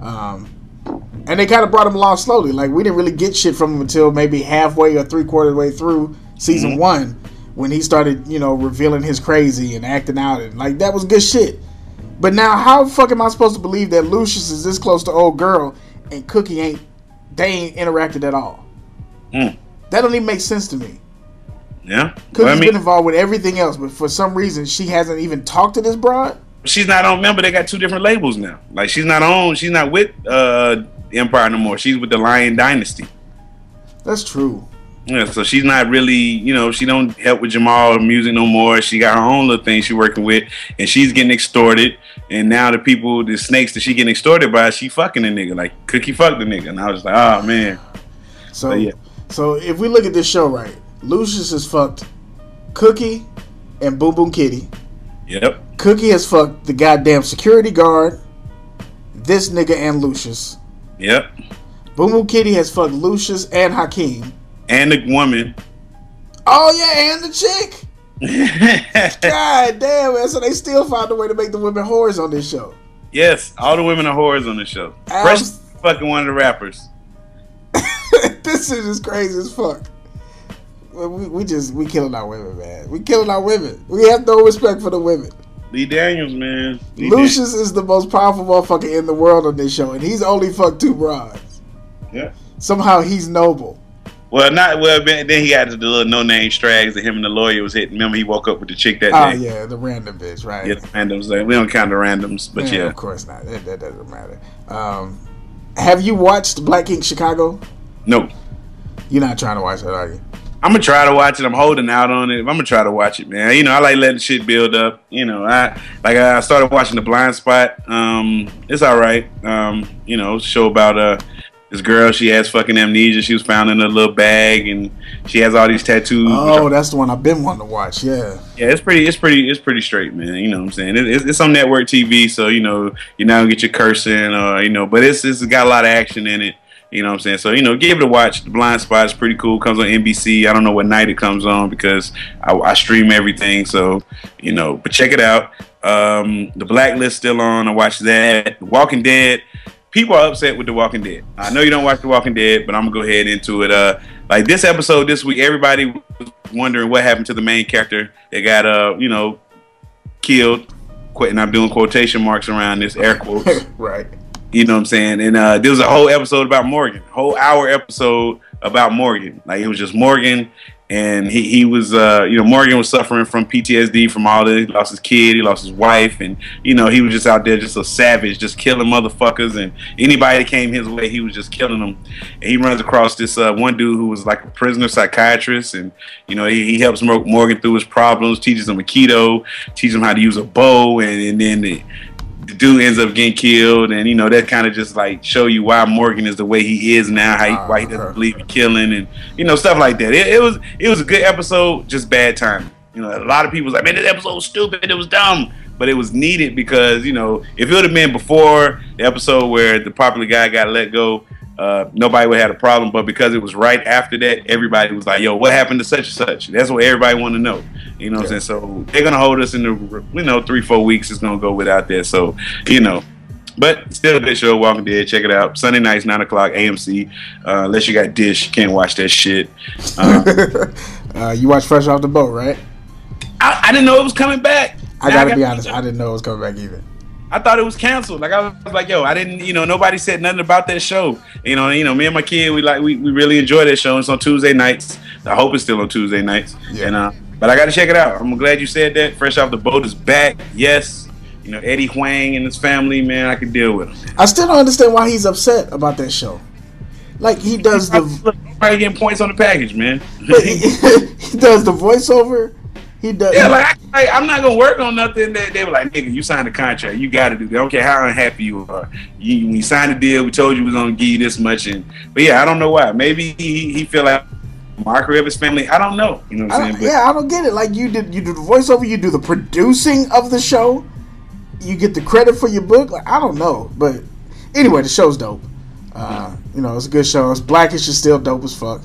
and they kind of brought him along slowly. Like we didn't really get shit from him until maybe halfway or 3/4 way through season 1, when he started revealing his crazy and acting out, and like that was good shit. But now, how the fuck am I supposed to believe that Lucius is this close to old girl and Cookie ain't interacted at all? That don't even make sense to me. Yeah. Cookie's been involved with everything else, but for some reason, she hasn't even talked to this broad? She's not on, remember, they got 2 different labels now. Like, she's not with Empire no more. She's with the Lion Dynasty. That's true. Yeah, so she's not really, she don't help with Jamal music no more. She got her own little thing she's working with, and she's getting extorted. And now the snakes that she getting extorted by, she fucking the nigga. Like, Cookie fucked the nigga. And I was like, oh, man. So if we look at this show right, Lucius has fucked Cookie and Boom Boom Kitty. Yep. Cookie has fucked the goddamn security guard, this nigga, and Lucius. Yep. Boom Boom Kitty has fucked Lucius and Hakeem. And the woman. Oh, yeah, and the chick. God damn, man. So they still found a way to make the women whores on this show. Yes, all the women are whores on this show. Fresh fucking one of the rappers. This shit is crazy as fuck. We killing our women, man. We killing our women. We have no respect for the women. Lee Daniels, man. Lucius is the most powerful motherfucker in the world on this show, and he's only fucked 2 broads. Yeah. Somehow he's noble. Then he had the little no-name strags that him and the lawyer was hitting. Remember, he woke up with the chick that day. Oh, yeah, the random bitch, right? Yeah, the randoms. We don't count the randoms, but yeah. Of course not. That doesn't matter. Have you watched Black Ink Chicago? No. You're not trying to watch that, are you? I'm going to try to watch it. I'm holding out on it. I'm going to try to watch it, man. I like letting shit build up. I started watching The Blind Spot. It's all right. Show about this girl, she has fucking amnesia. She was found in a little bag, and she has all these tattoos. Oh, that's the one I've been wanting to watch. Yeah, yeah, it's pretty straight, man. You know what I'm saying? It's on network TV, so you're not gonna get your cursing, or but it's got a lot of action in it. You know what I'm saying? So give it a watch. The Blind Spot is pretty cool. Comes on NBC. I don't know what night it comes on because I stream everything. So but check it out. The Blacklist still on. I watched that. The Walking Dead. People are upset with The Walking Dead. I know you don't watch The Walking Dead, but I'm gonna go ahead into it. Like this episode this week, everybody was wondering what happened to the main character. They got killed. And I'm doing quotation marks around this, air quotes. Right. You know what I'm saying? And there was a whole episode about Morgan, whole hour episode about Morgan. Like it was just Morgan, and he was Morgan was suffering from PTSD from all this. He lost his kid, he lost his wife, and he was just out there just a savage, just killing motherfuckers, and anybody that came his way, he was just killing them. And he runs across this one dude who was like a prisoner psychiatrist, and he helps Morgan through his problems, teaches him Aikido, teaches him how to use a bow, and then the dude ends up getting killed, and that kind of just like show you why Morgan is the way he is now, why he doesn't believe in killing, and stuff like that. It was a good episode, just bad timing. A lot of people was like, man, this episode was stupid, it was dumb, but it was needed because if it would have been before the episode where the popular guy got let go, nobody would have had a problem. But because it was right after that, everybody was like, yo, what happened to such and such? That's what everybody want to know. You know what I'm saying? So they're going to hold us in the, 3-4 weeks. It's going to go without that. So, but still a good show, Walking Dead. Check it out. Sunday nights, 9 o'clock, AMC. Unless you got Dish, you can't watch that shit. You watch Fresh Off the Boat, right? I didn't know it was coming back. I gotta be honest, I didn't know it was coming back either. I thought it was canceled. Like I was like, yo, I didn't, nobody said nothing about that show. Me and my kid, we really enjoy that show. It's on Tuesday nights. I hope it's still on Tuesday nights. Yeah. And but I got to check it out. I'm glad you said that. Fresh Off the Boat is back. Yes. Eddie Huang and his family, man, I can deal with him. I still don't understand why he's upset about that show. Like he does the. Probably getting points on the package, man. But he does the voiceover. He does. Yeah, like I'm not gonna work on nothing that they were like, nigga, you signed a contract, you got to do that. I don't care how unhappy you are. When you signed the deal, we told you we was gonna give you this much, but yeah, I don't know why. Maybe he feel like mockery of his family. I don't know. You know what I'm saying? I don't get it. Like you do the voiceover, you do the producing of the show, you get the credit for your book. Like I don't know, but anyway, the show's dope. It's a good show. It's Blackish is still dope as fuck.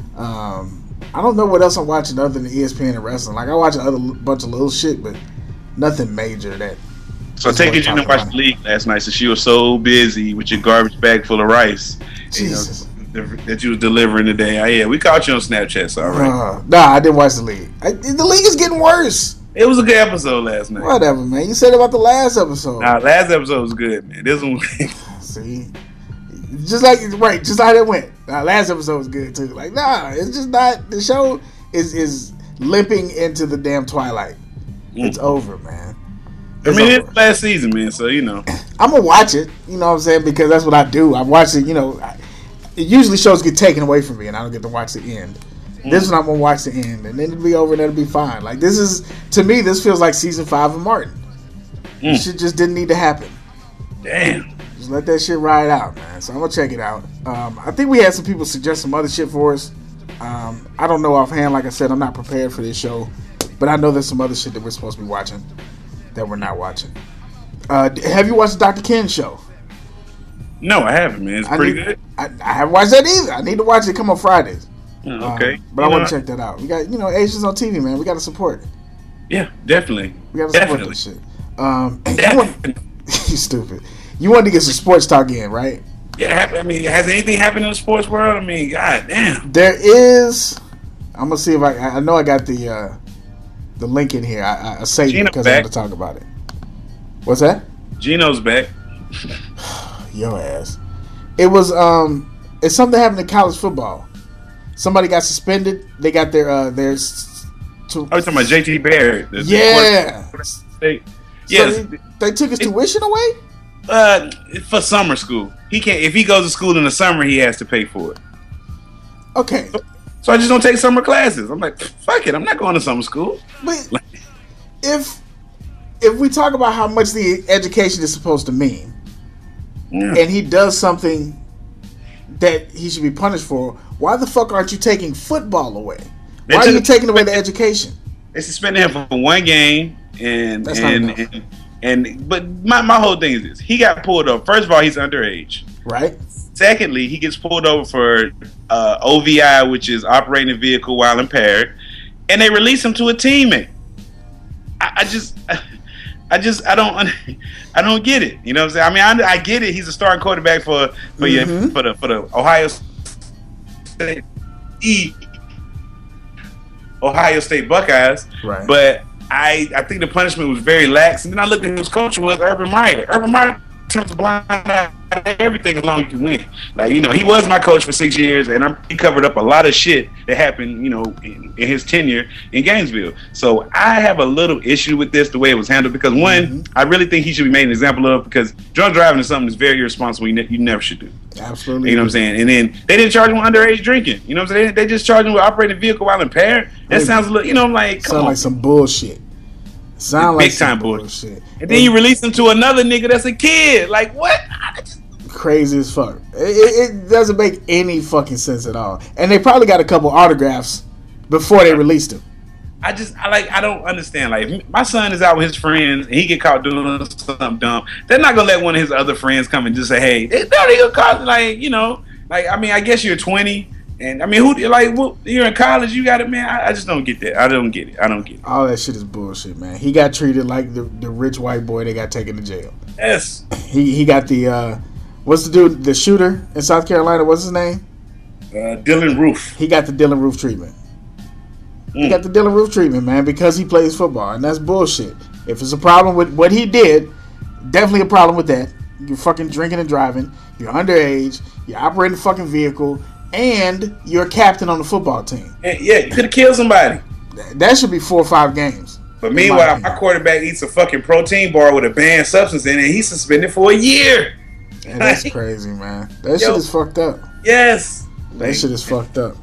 I don't know what else I'm watching other than ESPN and wrestling. Like I watch a bunch of little shit, but nothing major that. So I take it you didn't watch the league last night, since you were so busy with your garbage bag full of rice. Jesus. That you was delivering today. We caught you on Snapchat, so all right. Nah, I didn't watch the league. The league is getting worse. It was a good episode last night. Whatever, man. You said about the last episode. Nah, last episode was good, man. This one. See, just like how that went. Last episode was good too. Like, nah, it's just not. The show is limping into the damn twilight. It's over, man. It's last season, man. So I'm gonna watch it. You know what I'm saying? Because that's what I do. I watch it. Usually shows get taken away from me, and I don't get to watch the end. This one I'm gonna watch the end, and then it'll be over, and it'll be fine. Like to me, this feels like season 5 of Martin. This shit just didn't need to happen. Damn. Just let that shit ride out, man. So I'm gonna check it out. I think we had some people suggest some other shit for us. I don't know offhand. Like I said, I'm not prepared for this show, but I know there's some other shit that we're supposed to be watching that we're not watching. Have you watched the Dr. Ken show? No, I haven't, man. It's pretty good. I haven't watched that either. I need to watch it. Come on Fridays. Okay. But I want to check that out. We got, Asians on TV, man. We got to support it. Yeah, definitely. We got to support this shit. You stupid. You wanted to get some sports talk in, right? Yeah, has anything happened in the sports world? God damn. There is. I'm gonna see if I know I got the link in here. I saved it because I want to talk about it. What's that? Gino's back. Your ass. It was it's something happened in college football. Somebody got suspended. They got their I was talking about JT Barrett. Yeah. Yes. So they took his tuition away? For summer school. He can't. If he goes to school in the summer, he has to pay for it. Okay. So I just don't take summer classes. I'm like, fuck it. I'm not going to summer school. But if we talk about how much the education is supposed to mean, and he does something that he should be punished for, why the fuck aren't you taking football away? Why are you taking away the education? They suspended him for one game, but my whole thing is this: he got pulled over. First of all, he's underage, right? Secondly, he gets pulled over for OVI, which is operating a vehicle while impaired, and they release him to a teammate. I don't get it. You know what I'm saying? I get it. He's a starting quarterback for the Ohio State Buckeyes. Right. But I think the punishment was very lax. And then I looked at his coach was Urban Meyer. Urban Meyer turns a blind eye to everything as long as you win. Like, he was my coach for 6 years, and he covered up a lot of shit that happened, in his tenure in Gainesville. So I have a little issue with this, the way it was handled, because one, I really think he should be made an example of, because drunk driving is something that's very irresponsible. You never should do. Absolutely. You know what I'm saying? And then they didn't charge him with underage drinking. You know what I'm saying? They just charged him with operating a vehicle while impaired. That sounds a little, I'm like, come on. Sound like some bullshit. Sound like big time bullshit. And then you release him to another nigga that's a kid. Like, what? Crazy as fuck. It doesn't make any fucking sense at all. And they probably got a couple autographs before they released him. I don't understand. Like, if my son is out with his friends and he get caught doing something dumb, they're not gonna let one of his other friends come and just say, "Hey, they're gonna call," I guess you're 20. And you're in college, you got it, man. I just don't get that. I don't get it. All that shit is bullshit, man. He got treated like the rich white boy that got taken to jail. Yes. He got the what's the dude, the shooter in South Carolina? What's his name? Dylan Roof. He got the Dylan Roof treatment. He got the Dylan Roof treatment, man, because he plays football, and that's bullshit. If it's a problem with what he did, definitely a problem with that. You're fucking drinking and driving. You're underage. You're operating a fucking vehicle. And you're a captain on the football team. Yeah, you could have killed somebody. That should be 4 or 5 games. But meanwhile, my quarterback eats a fucking protein bar with a banned substance in it, and he's suspended for a year. Yeah, that's crazy, man. That shit is fucked up. Yes. That shit is fucked up.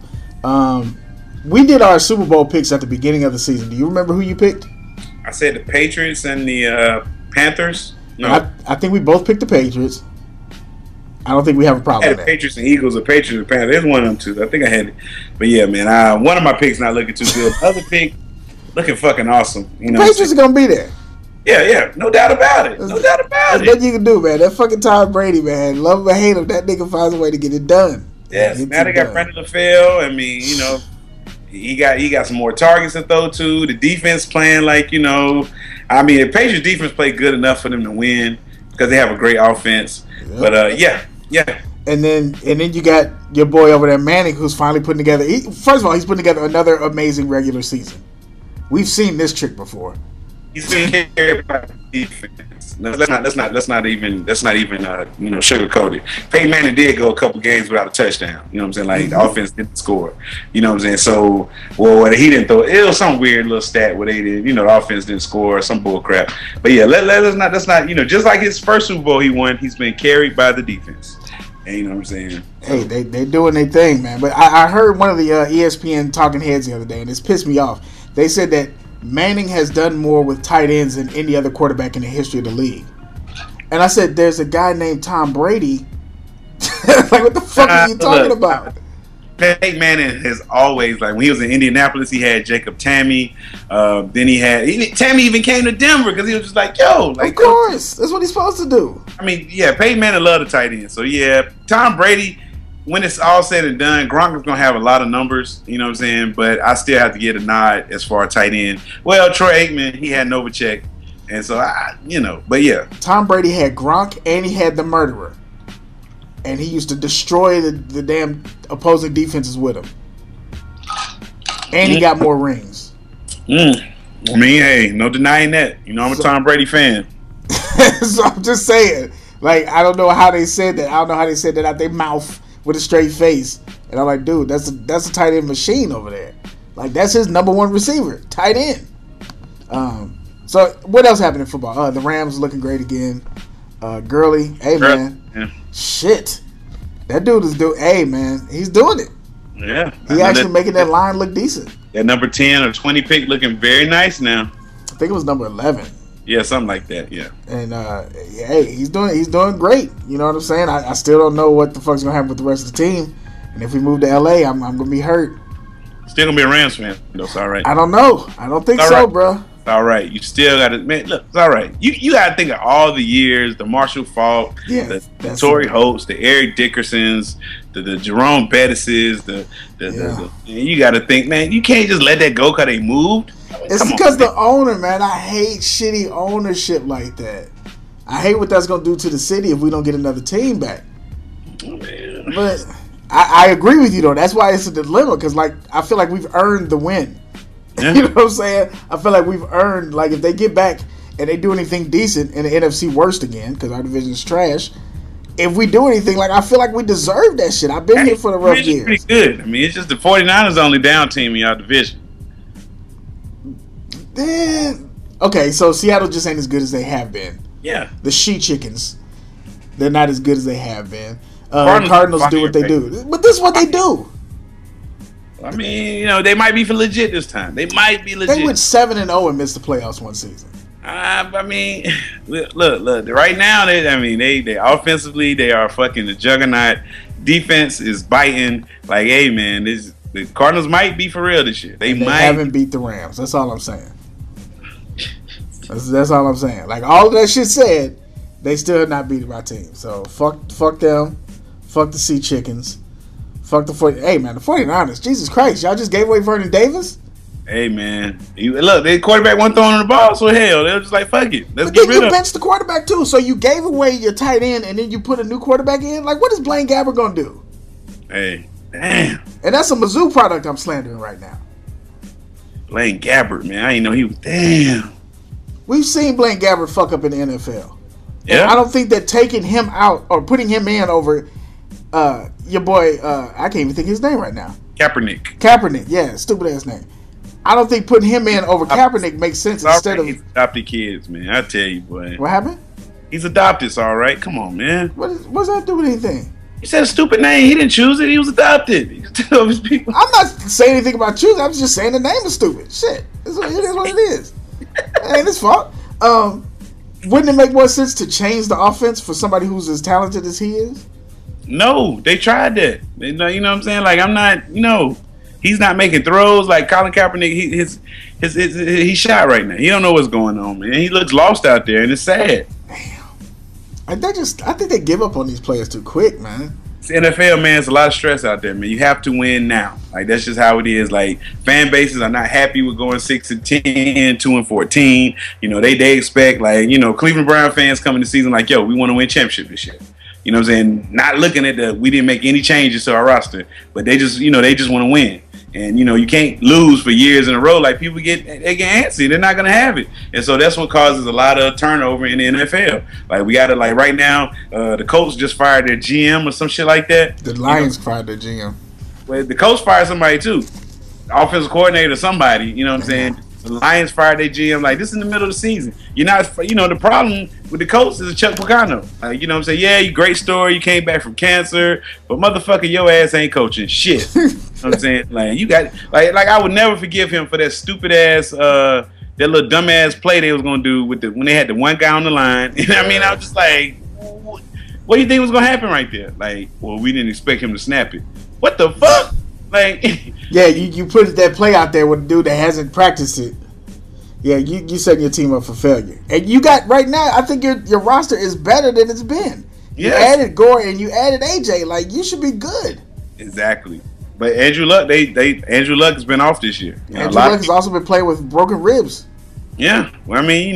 We did our Super Bowl picks at the beginning of the season. Do you remember who you picked? I said the Patriots and the Panthers. No, I think we both picked the Patriots. I don't think we have a problem I with had that. the Patriots and Eagles or Patriots and Panthers. There's one of them two. I think I had it. But yeah, man, one of my picks not looking too good. The other pick looking fucking awesome. You know, Patriots are gonna be there. Yeah, no doubt about it. No doubt about There's it. nothing you can do, man. That fucking Tom Brady, man. Love him or hate him, that nigga finds a way to get it done. Yes, now they got Brandon LaFell. I mean, you know, he got some more targets to throw to. The defense playing like, you know, I mean, the Patriots defense played good enough for them to win because they have a great offense. Yep. But yeah. And then you got your boy over there, Manning, who's finally putting together. First of all, he's putting together another amazing regular season. We've seen this trick before. He's been carried by defense. Let's not even you know, sugarcoat it. Peyton Manning did go a couple games without a touchdown. You know what I'm saying? Like the offense didn't score. You know what I'm saying? So he didn't throw. It was some weird little stat where they did. You know, the offense didn't score, some bull crap. But yeah, let's not. You know, just like his first Super Bowl he won, he's been carried by the defense. And you know what I'm saying? Hey, they doing their thing, man. But I heard one of the ESPN talking heads the other day, and it's pissed me off. They said that Manning has done more with tight ends than any other quarterback in the history of the league. And I said, there's a guy named Tom Brady. Like, what the fuck are you talking about? Peyton Manning has always, like, when he was in Indianapolis, he had Jacob Tamme. Then Tamme even came to Denver because he was just like, yo. Like, of course. That's what he's supposed to do. I mean, yeah, Peyton Manning loved the tight end. So, yeah, Tom Brady, when it's all said and done, Gronk is going to have a lot of numbers, you know what I'm saying? But I still have to get a nod as far as tight end. Well, Troy Aikman, he had Novacek. And so, but yeah. Tom Brady had Gronk and he had the murderer. And he used to destroy the damn opposing defenses with him. And he got more rings. I mean, hey, no denying that. You know, I'm a Tom Brady fan. So I'm just saying. Like, I don't know how they said that. I don't know how they said that out their mouth with a straight face. And I'm like, dude, that's a tight end machine over there. Like, that's his number one receiver. Tight end. So what else happened in football? The Rams looking great again. Gurley, hey man, shit, that dude is doing. Hey man, he's doing it. Yeah, he actually making that line look decent. That number 10 or 20 pick looking very nice now. I think it was number 11. Yeah, something like that. Yeah, and hey, he's doing great. You know what I'm saying? I still don't know what the fuck's gonna happen with the rest of the team. And if we move to LA, I'm gonna be hurt. Still gonna be a Rams fan. That's all right. I don't know. I don't think so, bro. All right, you still got to, man. Look, it's all right. You got to think of all the years, the Marshall Faulk, the Torrey Holtz, the Eric Dickersons, the Jerome Bettises, you got to think, man. You can't just let that go because they moved. It's because the owner, man. I hate shitty ownership like that. I hate what that's gonna do to the city if we don't get another team back. Oh, man. But I agree with you though. That's why it's a dilemma because like I feel like we've earned the win. Yeah. You know what I'm saying? I feel like we've earned, like, if they get back and they do anything decent in the NFC worst again, because our division is trash, if we do anything, like, I feel like we deserve that shit. I've been here for the rough years. Pretty good. I mean, it's just the 49ers only down team in our division. Okay, so Seattle just ain't as good as they have been. Yeah. The She Chickens, they're not as good as they have been. Cardinals do what they do. But this is what they do. I mean, you know, they might be for legit this time. They might be legit. They went 7-0 and missed the playoffs one season. I mean, look. Right now, they offensively they are fucking the juggernaut. Defense is biting. Like, hey man, the Cardinals might be for real this year. They haven't beat the Rams. That's all I'm saying. That's all I'm saying. Like all of that shit said, they still have not beaten my team. So fuck them. Fuck the Sea Chickens. Fuck the 40. Hey man, the 49ers. Jesus Christ, y'all just gave away Vernon Davis? Hey man, look, their quarterback wasn't throwing the ball, so hell, they were just like, fuck it, let's get rid of him. You benched the quarterback too, so you gave away your tight end and then you put a new quarterback in. Like, what is Blaine Gabbert gonna do? Hey, damn. And that's a Mizzou product I'm slandering right now. Blaine Gabbert, man, I didn't know he was. Damn. We've seen Blaine Gabbert fuck up in the NFL. Yeah. And I don't think that taking him out or putting him in over your boy, I can't even think his name right now. Kaepernick, yeah, stupid ass name. I don't think putting him in over Kaepernick makes sense instead of... He's adopted kids, man. I tell you, boy. What happened? He's adopted, all right. Come on, man. What does that do with anything? He said a stupid name. He didn't choose it. He was adopted. He tell his people. I'm not saying anything about choosing. I'm just saying the name is stupid. Shit. It is what it is. It ain't his fault. Wouldn't it make more sense to change the offense for somebody who's as talented as he is? No, they tried that. You know what I'm saying? Like, I'm not, he's not making throws. Like Colin Kaepernick, he's shot right now. He don't know what's going on, man. He looks lost out there, and it's sad. Damn. I think they give up on these players too quick, man. It's NFL, man. It's a lot of stress out there, man. You have to win now. Like, that's just how it is. Like, fan bases are not happy with going 6-10, 2-14. They expect, like, Cleveland Brown fans coming to season like, yo, we want to win championship this year. You know what I'm saying? Not looking at we didn't make any changes to our roster, but they just want to win. And, you can't lose for years in a row. Like, people get antsy. They're not going to have it. And so that's what causes a lot of turnover in the NFL. Like, we got to, like, right now, the Colts just fired their GM or some shit like that. The Lions fired their GM. Well, the Colts fired somebody, too. Offensive coordinator, somebody. You know what I'm saying? The Lions fired their GM. Like, this is in the middle of the season. You're not, the problem with the Colts is Chuck Pagano. Like, you know what I'm saying? Yeah, you great story. You came back from cancer. But motherfucker, your ass ain't coaching shit. You know what I'm saying? Like, you got, like I would never forgive him for that stupid ass, that little dumb ass play they was going to do when they had the one guy on the line. And I mean, I was just like, what do you think was going to happen right there? Like, well, we didn't expect him to snap it. What the fuck? Like, yeah, you put that play out there with a dude that hasn't practiced it. Yeah, you setting your team up for failure. And you got right now, I think your roster is better than it's been. You added Gore and you added AJ. Like, you should be good. Exactly. But Andrew Luck, Andrew Luck has been off this year. Andrew Luck has also been playing with broken ribs. Yeah, well, I mean,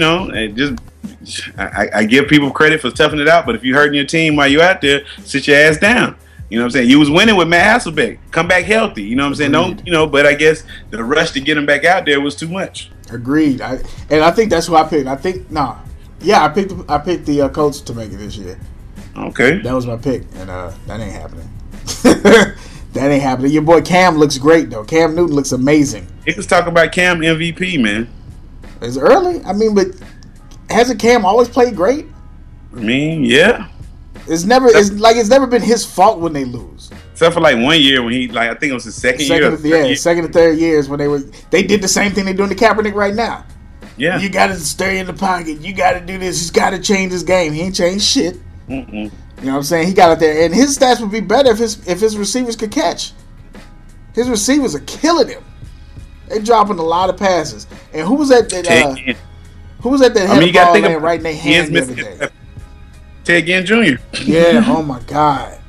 I give people credit for toughing it out. But if you're hurting your team while you're out there, sit your ass down. You know what I'm saying? You was winning with Matt Hasselbeck. Come back healthy. You know what I'm saying? But I guess the rush to get him back out there was too much. Agreed. I think that's who I picked. I picked the Colts to make it this year. Okay. That was my pick, and that ain't happening. That ain't happening. Your boy Cam looks great, though. Cam Newton looks amazing. 's talking about Cam MVP, man. It's early. I mean, but hasn't Cam always played great? I mean, yeah. It's never been his fault when they lose. Except for like 1 year when he, like, I think it was his second year. Second or third years when they did the same thing they're doing to Kaepernick right now. Yeah. You got to stay in the pocket. You got to do this. He's got to change his game. He ain't changed shit. Mm-mm. You know what I'm saying? He got out there, and his stats would be better if his receivers could catch. His receivers are killing him. They dropping a lot of passes. And who was that? Who was that had the ball laying right in their hand the other day? Ted Ginn Jr. Yeah. Oh my God.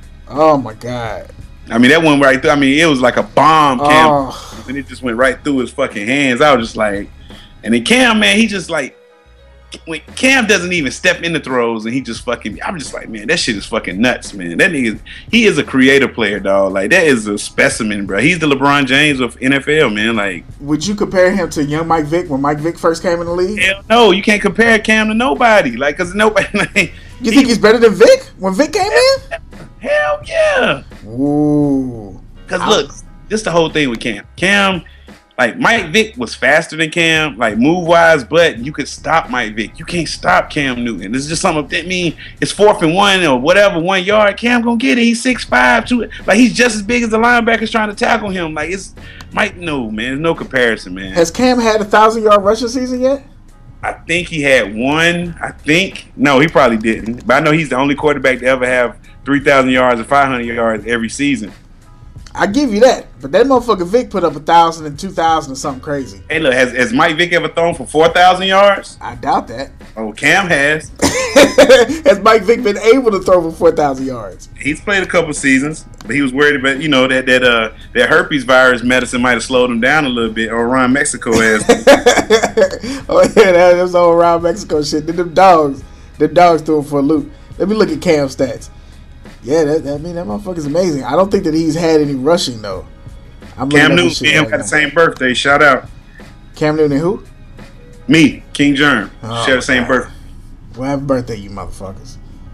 I mean, that went right through. I mean, it was like a bomb, Cam, and it just went right through his fucking hands. I was just like, and then Cam, man, he just like, when Cam doesn't even step in the throws and he just fucking, I'm just like, man, that shit is fucking nuts, man. That nigga, he is a creative player, dog. Like, that is a specimen, bro. He's the LeBron James of NFL, man. Like, would you compare him to young Mike Vick when Mike Vick first came in the league? Hell no, you can't compare Cam to nobody. Like, cause nobody. Like, you think he's better than Vick when Vick came in? Hell yeah. Ooh. Cause look, this the whole thing with Cam. Cam, like, Mike Vick was faster than Cam, like, move-wise, but you could stop Mike Vick. You can't stop Cam Newton. This is just something that mean it's 4th and 1 or whatever, 1 yard. Cam gonna get it. He's 6'5", 2. Like, he's just as big as the linebackers trying to tackle him. Like, it's Mike. No, man, there's no comparison, man. Has Cam had a 1,000-yard rushing season yet? I think he had one. No, he probably didn't. But I know he's the only quarterback to ever have 3,000 yards or 500 yards every season. I give you that, but that motherfucker Vic put up 1,000 and 2,000 or something crazy. Hey, look, has Mike Vick ever thrown for 4,000 yards? I doubt that. Oh, Cam has. Has Mike Vick been able to throw for 4,000 yards? He's played a couple seasons, but he was worried about, that herpes virus medicine might have slowed him down a little bit, or around Mexico ass. Oh yeah, that was all around Mexico shit. Them dogs threw him for a loop. Let me look at Cam's stats. Yeah, that motherfucker's amazing. I don't think that he's had any rushing though. Cam Newton and him got the same birthday. Shout out. Cam Newton and who? Me, King Germ. Share the same birthday. Well, happy birthday, you motherfuckers.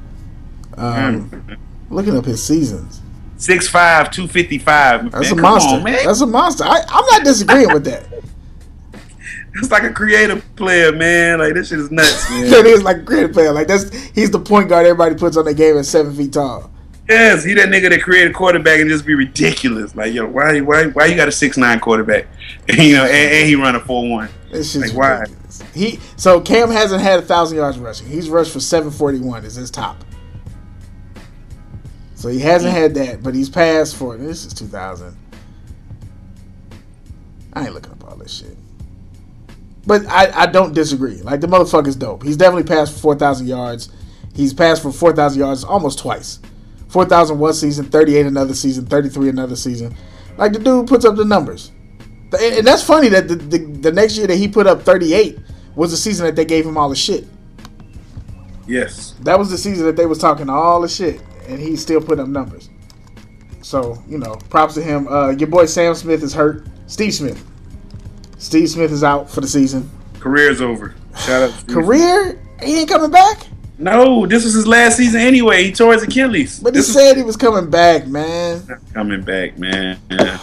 Looking up his seasons. 6'5", 255. That's a monster. Man. That's a monster. I'm not disagreeing with that. It's like a creative player, man. Like, this shit is nuts, man. That is like a creative player. Like, he's the point guard everybody puts on their game at 7 feet tall. Yes, he that nigga that created quarterback and just be ridiculous. Like, yo, why you got a 6'9" quarterback? And he run a 4.1. This shit's like, ridiculous. So Cam hasn't had 1,000 yards rushing. He's rushed for 741 is his top. So he hasn't had that, but he's passed for, this is 2000. I ain't looking up all this shit. But I don't disagree. Like, the motherfucker's dope. He's definitely passed for 4,000 yards. He's passed for 4,000 yards almost twice. 4,000 one season, 38 another season, 33 another season. Like, the dude puts up the numbers. And that's funny that the next year that he put up 38 was the season that they gave him all the shit. Yes. That was the season that they was talking all the shit. And he still put up numbers. So, props to him. Your boy Sam Smith is hurt. Steve Smith is out for the season. Career's over. Shout out to Career? He ain't coming back? No, this was his last season anyway. He tore his Achilles. But he said he was coming back, man. Not coming back, man.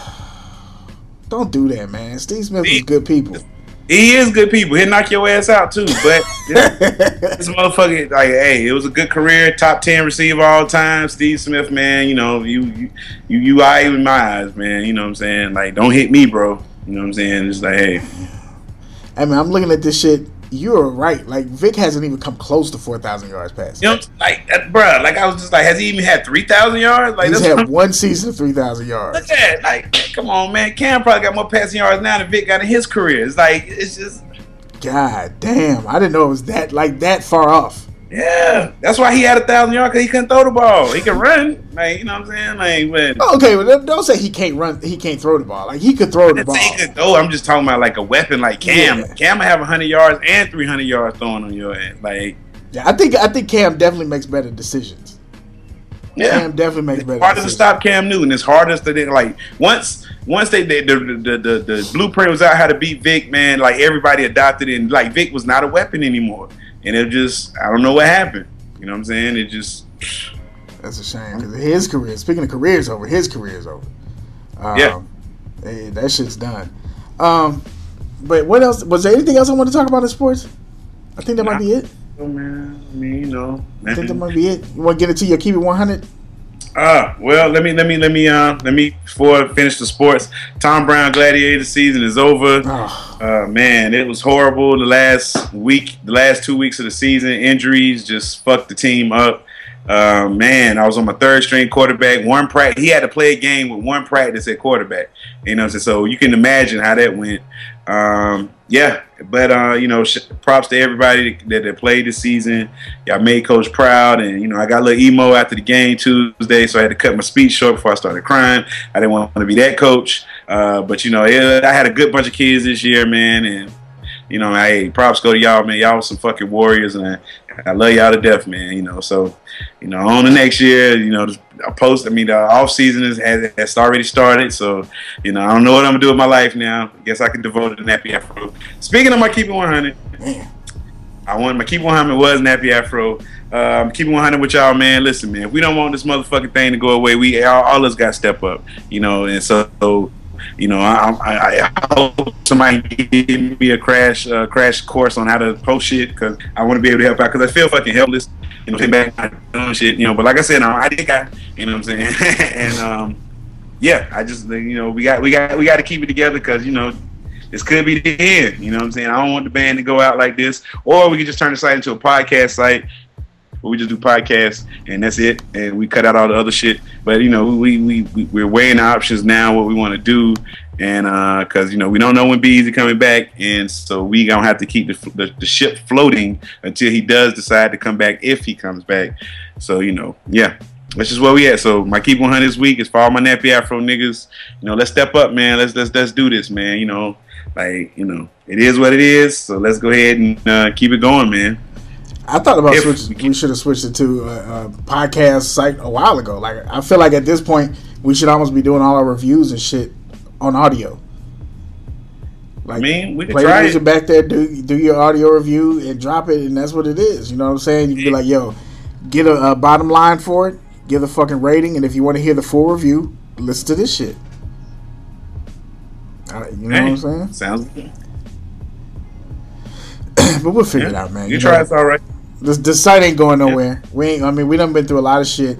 Don't do that, man. Steve Smith is good people. He is good people. He'll knock your ass out too. But this motherfucker, like, hey, it was a good career. Top 10 receiver all time. Steve Smith, man. You eye in my eyes, man. You know what I'm saying? Like, don't hit me, bro. You know what I'm saying? Just like, hey. I mean, I'm looking at this shit. You're right. Like, Vic hasn't even come close to 4,000 yards passing. Bro, like, I was just like, has he even had 3,000 yards? Like, he's had one season of 3,000 yards. Look at that. Like, come on, man. Cam probably got more passing yards now than Vic got in his career. It's like, it's just. God damn. I didn't know it was that far off. Yeah. That's why he had 1,000 yards, because he couldn't throw the ball. He can run. Like, you know what I'm saying? Like, but. Okay, but don't say he can't run. He can't throw the ball. Like, he could throw the ball. He could throw. I'm just talking about like a weapon like Cam. Yeah. Cam will have 100 yards and 300 yards throwing on your ass. Like, yeah, I think Cam definitely makes better decisions. Yeah, Cam definitely makes better. It's harder to stop Cam Newton. It's hardest to like once the blueprint was out how to beat Vic. Man, like everybody adopted it, and like Vic was not a weapon anymore. And it just, I don't know what happened. You know what I'm saying? It just. That's a shame because his career. Speaking of careers over, his career is over. Yeah, that shit's done. But what else? Was there anything else I want to talk about in sports? I think that might be it. Oh man, I mean, man. I think that might be it. You want to get into your Keep It 100? Well, let me before I finish the sports. Tom Brown Gladiator season is over. Man, it was horrible. The last 2 weeks of the season, injuries just fucked the team up. Man, I was on my third string quarterback. He had to play a game with one practice at quarterback. You know, so you can imagine how that went. Yeah, but props to everybody that played this season. Y'all made Coach proud, and I got a little emo after the game Tuesday, so I had to cut my speech short before I started crying. I didn't want to be that coach, but I had a good bunch of kids this year, man, and hey, props go to y'all, man. Y'all some fucking warriors, and I love y'all to death, man. So on the next year, the off season has already started. So, I don't know what I'm gonna do with my life now. I guess I can devote it to Nappy Afro. Speaking of my Keep It 100, my Keep It 100 was Nappy Afro. Keep It 100 with y'all, man. Listen, man, if we don't want this motherfucking thing to go away, we all us got to step up, and so. I hope somebody give me a crash course on how to post shit, because I want to be able to help out, because I feel fucking helpless, sitting back doing shit, but like I said, I think you know what I'm saying, and yeah, I just we got to keep it together, because this could be the end, you know what I'm saying. I don't want the band to go out like this, or we could just turn the site into a podcast site. We just do podcasts and that's it, and we cut out all the other shit. But we're weighing the options now, what we want to do, and because we don't know when B-Eazy coming back, and so we gonna have to keep the ship floating until he does decide to come back, if he comes back. So yeah, that's just where we at. So my Keep 100 this week is for all my Nappy Afro niggas. Let's step up, man. Let's do this, man. It is what it is. So let's go ahead and keep it going, man. I thought about we should have switched it to a podcast site a while ago. Like, I feel like at this point we should almost be doing all our reviews and shit on audio. Like, we could play try the music it back there, do your audio review and drop it, and that's what it is. You know what I'm saying? You can be like, yo, get a bottom line for it, give a fucking rating, and if you want to hear the full review, listen to this shit. You know what I'm saying? Sounds good. But we'll figure it out, man. You try, it's all right. The site ain't going nowhere. We done been through a lot of shit.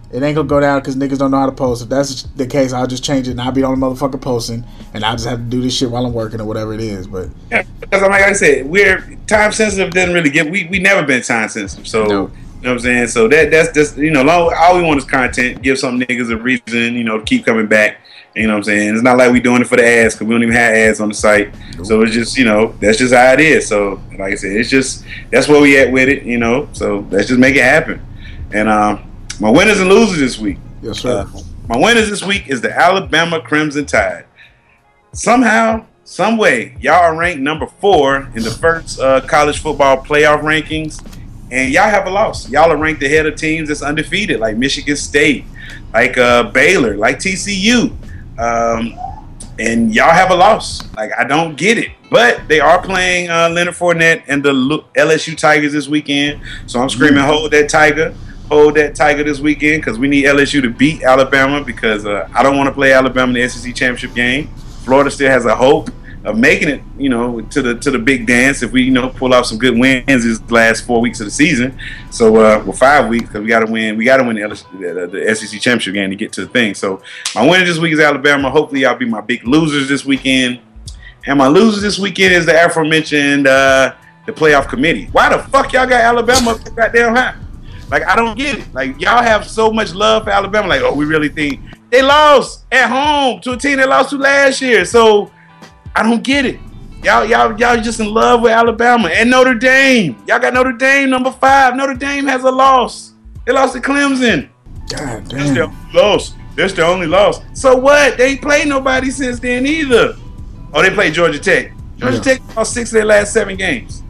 It ain't gonna go down because niggas don't know how to post. If that's the case, I'll just change it and I'll be on the motherfucker posting, and I'll just have to do this shit while I'm working or whatever it is. But yeah, because like I said, we're time sensitive. Doesn't really get. We never been time sensitive. So No. you know what I'm saying. So that's just all we want is content. Give some niggas a reason to keep coming back. You know what I'm saying? It's not like we doing it for the ads because we don't even have ads on the site. Nope. So it's just that's just how it is. So like I said, it's just that's where we at with it. So let's just make it happen. And my winners and losers this week. yes, sir. My winners this week is the Alabama Crimson Tide. Somehow, some way, y'all are ranked number 4 in the first college football playoff rankings, and y'all have a loss. Y'all are ranked ahead of teams that's undefeated, like Michigan State, like Baylor, like TCU, and y'all have a loss. Like, I don't get it. But they are playing Leonard Fournette and the LSU Tigers this weekend, so I'm screaming, hold that Tiger this weekend, because we need LSU to beat Alabama, because I don't want to play Alabama in the SEC championship game. Florida still has a hope of making it, to the big dance if we, pull off some good wins these last 4 weeks of the season. So, 5 weeks, because we got to win. We got to win the SEC championship game to get to the thing. So, my winner this week is Alabama. Hopefully, y'all be my big losers this weekend. And my losers this weekend is the aforementioned the playoff committee. Why the fuck y'all got Alabama up goddamn high? Like, I don't get it. Like, y'all have so much love for Alabama. Like, we really think they lost at home to a team they lost to last year. So I don't get it. Y'all just in love with Alabama and Notre Dame. Y'all got Notre Dame number 5. Notre Dame has a loss. They lost to Clemson. God That's their damn. only loss. That's their only loss. So what? They ain't played nobody since then either. Oh, they played Georgia Tech. Georgia Tech lost 6 of their last 7 games.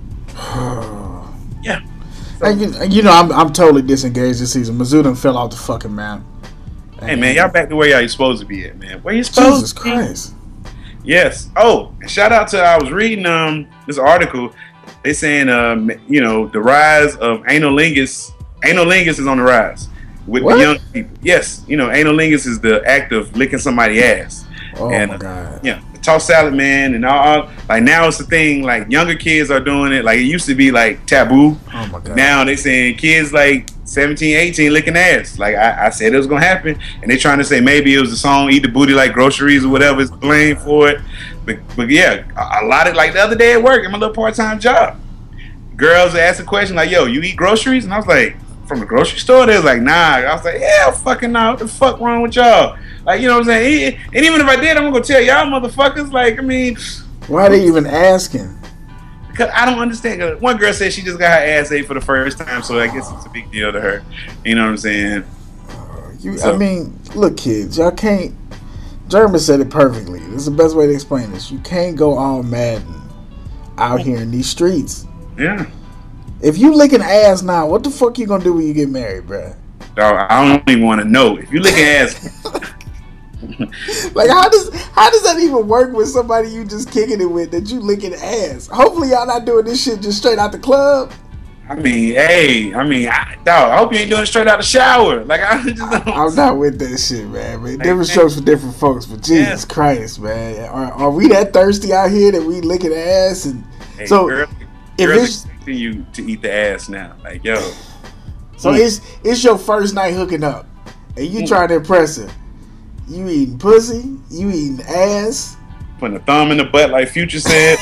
Yeah. I'm totally disengaged this season. Mizzou done fell off the fucking map. Hey, man, y'all back to where y'all supposed to be at, man. Where you supposed Jesus to be? Christ. Yes. Oh, and shout out to, I was reading this article. They saying, the rise of analingus. Analingus is on the rise with What? the young people. Yes. Analingus is the act of licking somebody's ass. Oh, And, my God. Yeah. Toss salad man and all, like, now it's the thing, like, younger kids are doing it. Like, it used to be like taboo. Oh, my God. Now they saying kids like 17, 18 licking ass. Like, I said it was gonna happen, and they trying to say maybe it was the song "Eat the Booty Like Groceries" or whatever is blamed for it. But yeah, a lot of, like, the other day at work in my little part-time job, girls asked a question like, "Yo, you eat groceries?" And I was like, "From the grocery store?" They was like, "Nah." I was like, "Yeah, fucking nah. What the fuck wrong with y'all?" Like, you know what I'm saying? And even if I did, I'm gonna tell y'all motherfuckers. Like, I mean, Why are they even asking? because I don't understand. 'Cause one girl said she just got her ass ate for the first time, so I guess it's a big deal to her. You know what I'm saying? I mean, look, kids, y'all can't. Jeremy said it perfectly. This is the best way to explain this. You can't go all Madden out here in these streets. Yeah. If you licking ass now, what the fuck you gonna do when you get married, bruh? Dog, I don't even want to know. If you licking ass, Like, how does that even work with somebody you just kicking it with that you licking ass? Hopefully y'all not doing this shit just straight out the club. I mean, dog, I hope you ain't doing it straight out the shower. Like, I just don't. I'm not with that shit, man. Different strokes for different folks, but Jesus Christ, man. Are we that thirsty out here that we licking ass? And Hey, so girls expecting you to eat the ass now. Like, yo. So it's your first night hooking up, and you trying to impress her. You eating pussy, you eating ass. Putting a thumb in the butt, like Future said.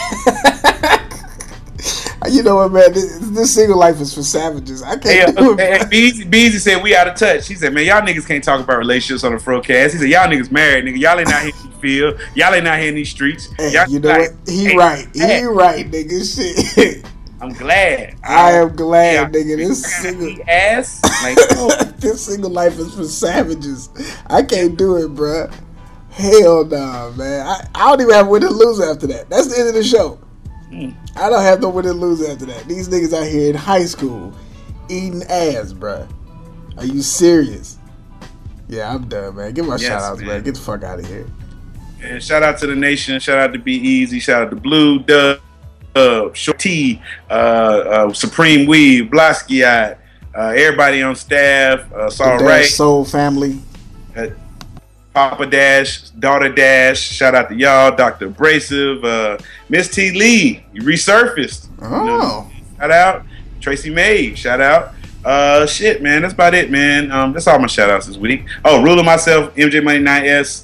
You know what, man? This single life is for savages. I can't do it. Beezy said we out of touch. He said, man, y'all niggas can't talk about relationships on the Frocast. He said, y'all niggas married, nigga. Y'all ain't out here in the field. Y'all ain't out here in these streets. Hey, Y'all you know like, what? He right, nigga. Shit. I'm glad. I am glad, nigga. This This single ass. Like, this single life is for savages. I can't do it, bruh. Hell nah, man. I don't even have a win and lose after that. That's the end of the show. I don't have no win and lose after that. These niggas out here in high school eating ass, bruh. Are you serious? Yeah, I'm done, man. Give my shout outs, man. Get the fuck out of here. And shout out to the nation. Shout out to Be Easy. Shout out to Blue Dub, Short T, Supreme Weave, Blosky Eye, everybody on staff. Saw right. Soul family. Papa Dash, Daughter Dash, shout out to y'all, Dr. Abrasive, Miss T. Lee, you resurfaced. Oh. Shout out. Tracy May, shout out. Shit, man. That's about it, man. That's all my shout outs this week. Oh, Ruler Myself, MJ Money 9S,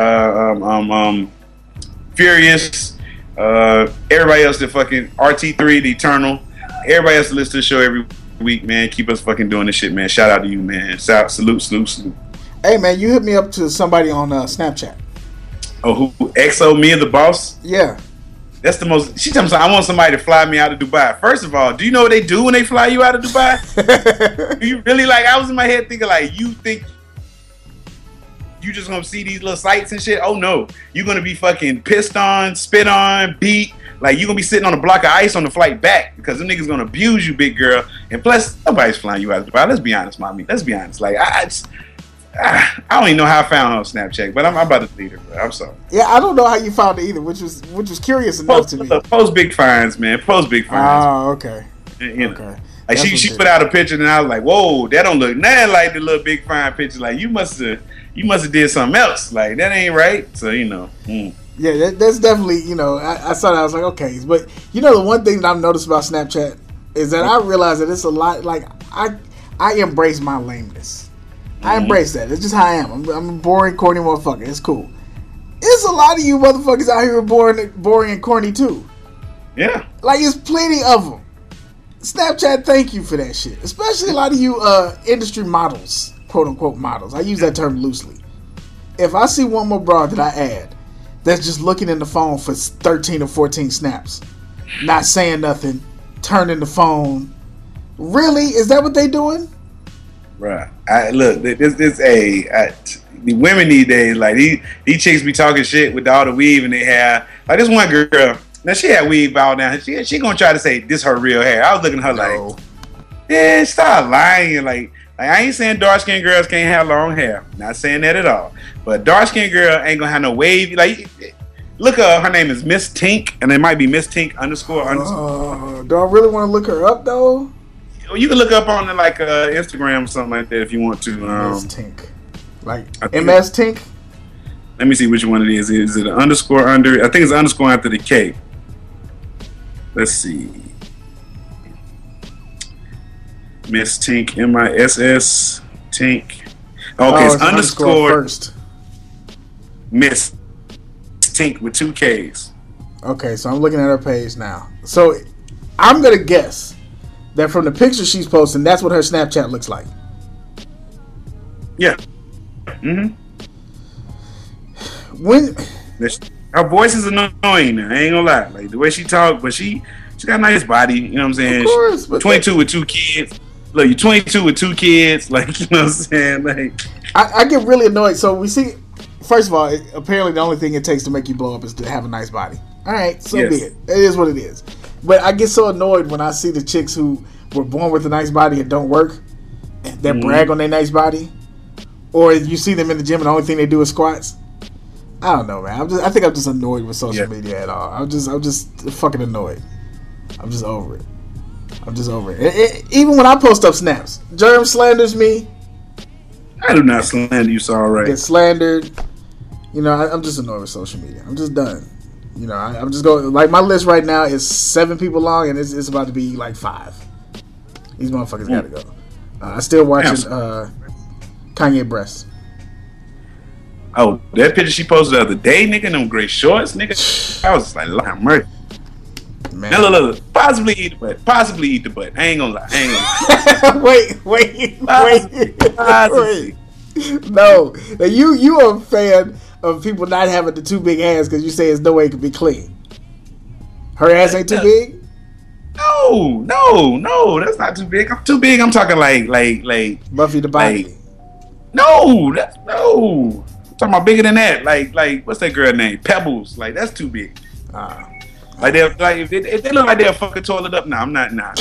Furious, everybody else that fucking RT3, The Eternal, everybody else that listens to the show every week, man. Keep us fucking doing this shit, man. Shout out to you, man. Salute. Hey, man, you hit me up to somebody on Snapchat. Oh, who? XO, me and the boss? Yeah. That's the most. She tells me I want somebody to fly me out of Dubai. First of all, do you know what they do when they fly you out of Dubai? Do you really like? I was in my head thinking like, you think you just gonna see these little sights and shit? Oh no, you're gonna be fucking pissed on, spit on, beat. Like you're gonna be sitting on a block of ice on the flight back because them niggas gonna abuse you, big girl. And plus, nobody's flying you out of Dubai. Let's be honest, mommy. Let's be honest. Like I don't even know how I found her on Snapchat, but I'm about to delete her. Bro. I'm sorry. Yeah, I don't know how you found it either, which was curious enough to me. Post big finds, man. Post big finds. Oh, okay. You know. Okay. Like she put out a picture and I was like, whoa, that don't look nothing like the little big fine picture. Like you must have did something else. Like that ain't right. So you know. Yeah, that's definitely, you know, I saw that, I was like, okay. But you know, the one thing that I've noticed about Snapchat is that I realize that it's a lot, like I embrace my lameness. I embrace that. It's just how I am. I'm a boring, corny motherfucker. It's cool. It's a lot of you motherfuckers out here boring and corny too. Yeah. Like, there's plenty of them. Snapchat, thank you for that shit. Especially a lot of you industry models, quote unquote models. I use that term loosely. If I see one more broad that I add that's just looking in the phone for 13 or 14 snaps, not saying nothing, turning the phone. Really? Is that what they doing? Right. Look, the women these days, like these chicks be talking shit with all the weave in their hair. Like this one girl, now she had weave all down. She gonna try to say this her real hair. I was looking at her like, yeah, stop lying. Like I ain't saying dark skinned girls can't have long hair. Not saying that at all. But dark skinned girl ain't gonna have no wave. Like look at her name is Miss Tink, and it might be Miss Tink __. Do I really want to look her up though? You can look up on like Instagram or something like that if you want to. MS Tink. Like MS Tink? Let me see which one it is. Is it an underscore under? I think it's underscore after the K. Let's see. Miss Tink, MISS Tink. Okay, it's underscore first. Miss Tink with 2 Ks. Okay, so I'm looking at her page now. So I'm gonna guess that from the picture she's posting, that's what her Snapchat looks like. Yeah. When her voice is annoying now, I ain't gonna lie. Like the way she talk, but she got a nice body, you know what I'm saying? Of course, but 22 with 2 kids. Look, you're 22 with 2 kids, like, you know what I'm saying? Like I get really annoyed. So we see, first of all, apparently the only thing it takes to make you blow up is to have a nice body. All right, so be it. It is what it is. But I get so annoyed when I see the chicks who were born with a nice body and don't work, that brag on their nice body, or you see them in the gym and the only thing they do is squats. I don't know, man. I think I'm just annoyed with social media at all. I'm just fucking annoyed. I'm just over it. Even when I post up snaps, Germ slanders me. I do not slander you, so all right. Get slandered. You know, I'm just annoyed with social media. I'm just done. You know, I'm just going, like, my list right now is 7 people long, and it's about to be like 5. These motherfuckers gotta go. I still watching Kanye breasts. Oh, that picture she posted the other day, nigga, them gray shorts, nigga. I was just like, Lord have mercy. Man. Now, look, possibly eat the butt. I ain't gonna lie. Wait. No, you are a fan of people not having the 2 big hands because you say there's no way it could be clean. Her ass ain't too big? No, that's not too big. I'm too big. I'm talking like Buffy the Body. Like, no. I'm talking about bigger than that. Like what's that girl name? Pebbles. Like that's too big. Like if they look like they'll fuck a toilet up. Nah, I'm not. Nah.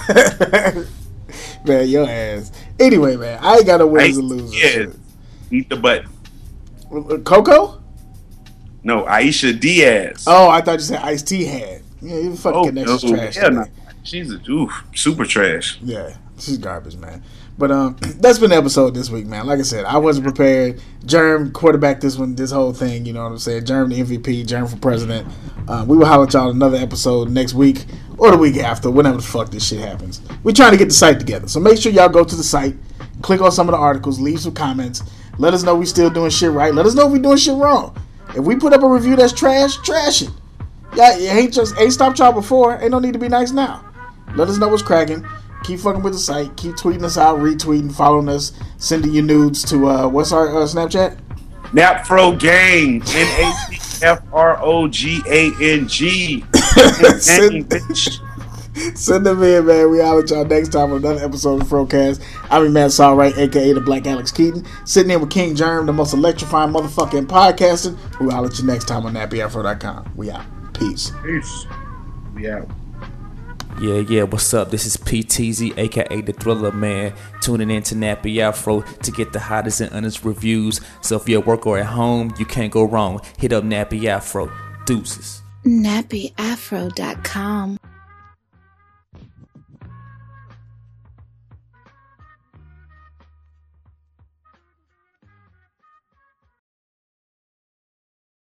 Man, your ass. Anyway, man, I ain't got no wins or losers. Yeah, eat the butt. Coco? No, Aisha Diaz. Oh, I thought you said Ice-T had. Yeah, you fucking connection's trash. Yeah, no. She's super trash. Yeah, she's garbage, man. But that's been the episode this week, man. Like I said, I wasn't prepared. Germ quarterback this whole thing. You know what I'm saying? Germ the MVP, Germ for president. We will holler at y'all another episode next week or the week after, whenever the fuck this shit happens. We're trying to get the site together. So make sure y'all go to the site, click on some of the articles, leave some comments. Let us know we still doing shit right. Let us know if we doing shit wrong. If we put up a review that's trash it. Yeah, you ain't stopped y'all before. Ain't no need to be nice now. Let us know what's cracking. Keep fucking with the site. Keep tweeting us out, retweeting, following us, sending your nudes to what's our Snapchat? Napfro Gang. NAPFROGANG. Send them in, man. We out with y'all next time on another episode of the Frocast. I'm your man, Saul Wright, a.k.a. the Black Alex Keaton. Sitting in with King Germ, the most electrifying motherfucker in podcasting. We'll holler at you next time on NappyAfro.com. We out. Peace. We out. Yeah, what's up? This is PTZ, aka the Thriller Man, tuning in to Nappy Afro to get the hottest and honest reviews. So if you're at work or at home, you can't go wrong. Hit up Nappy Afro. Deuces. NappyAfro.com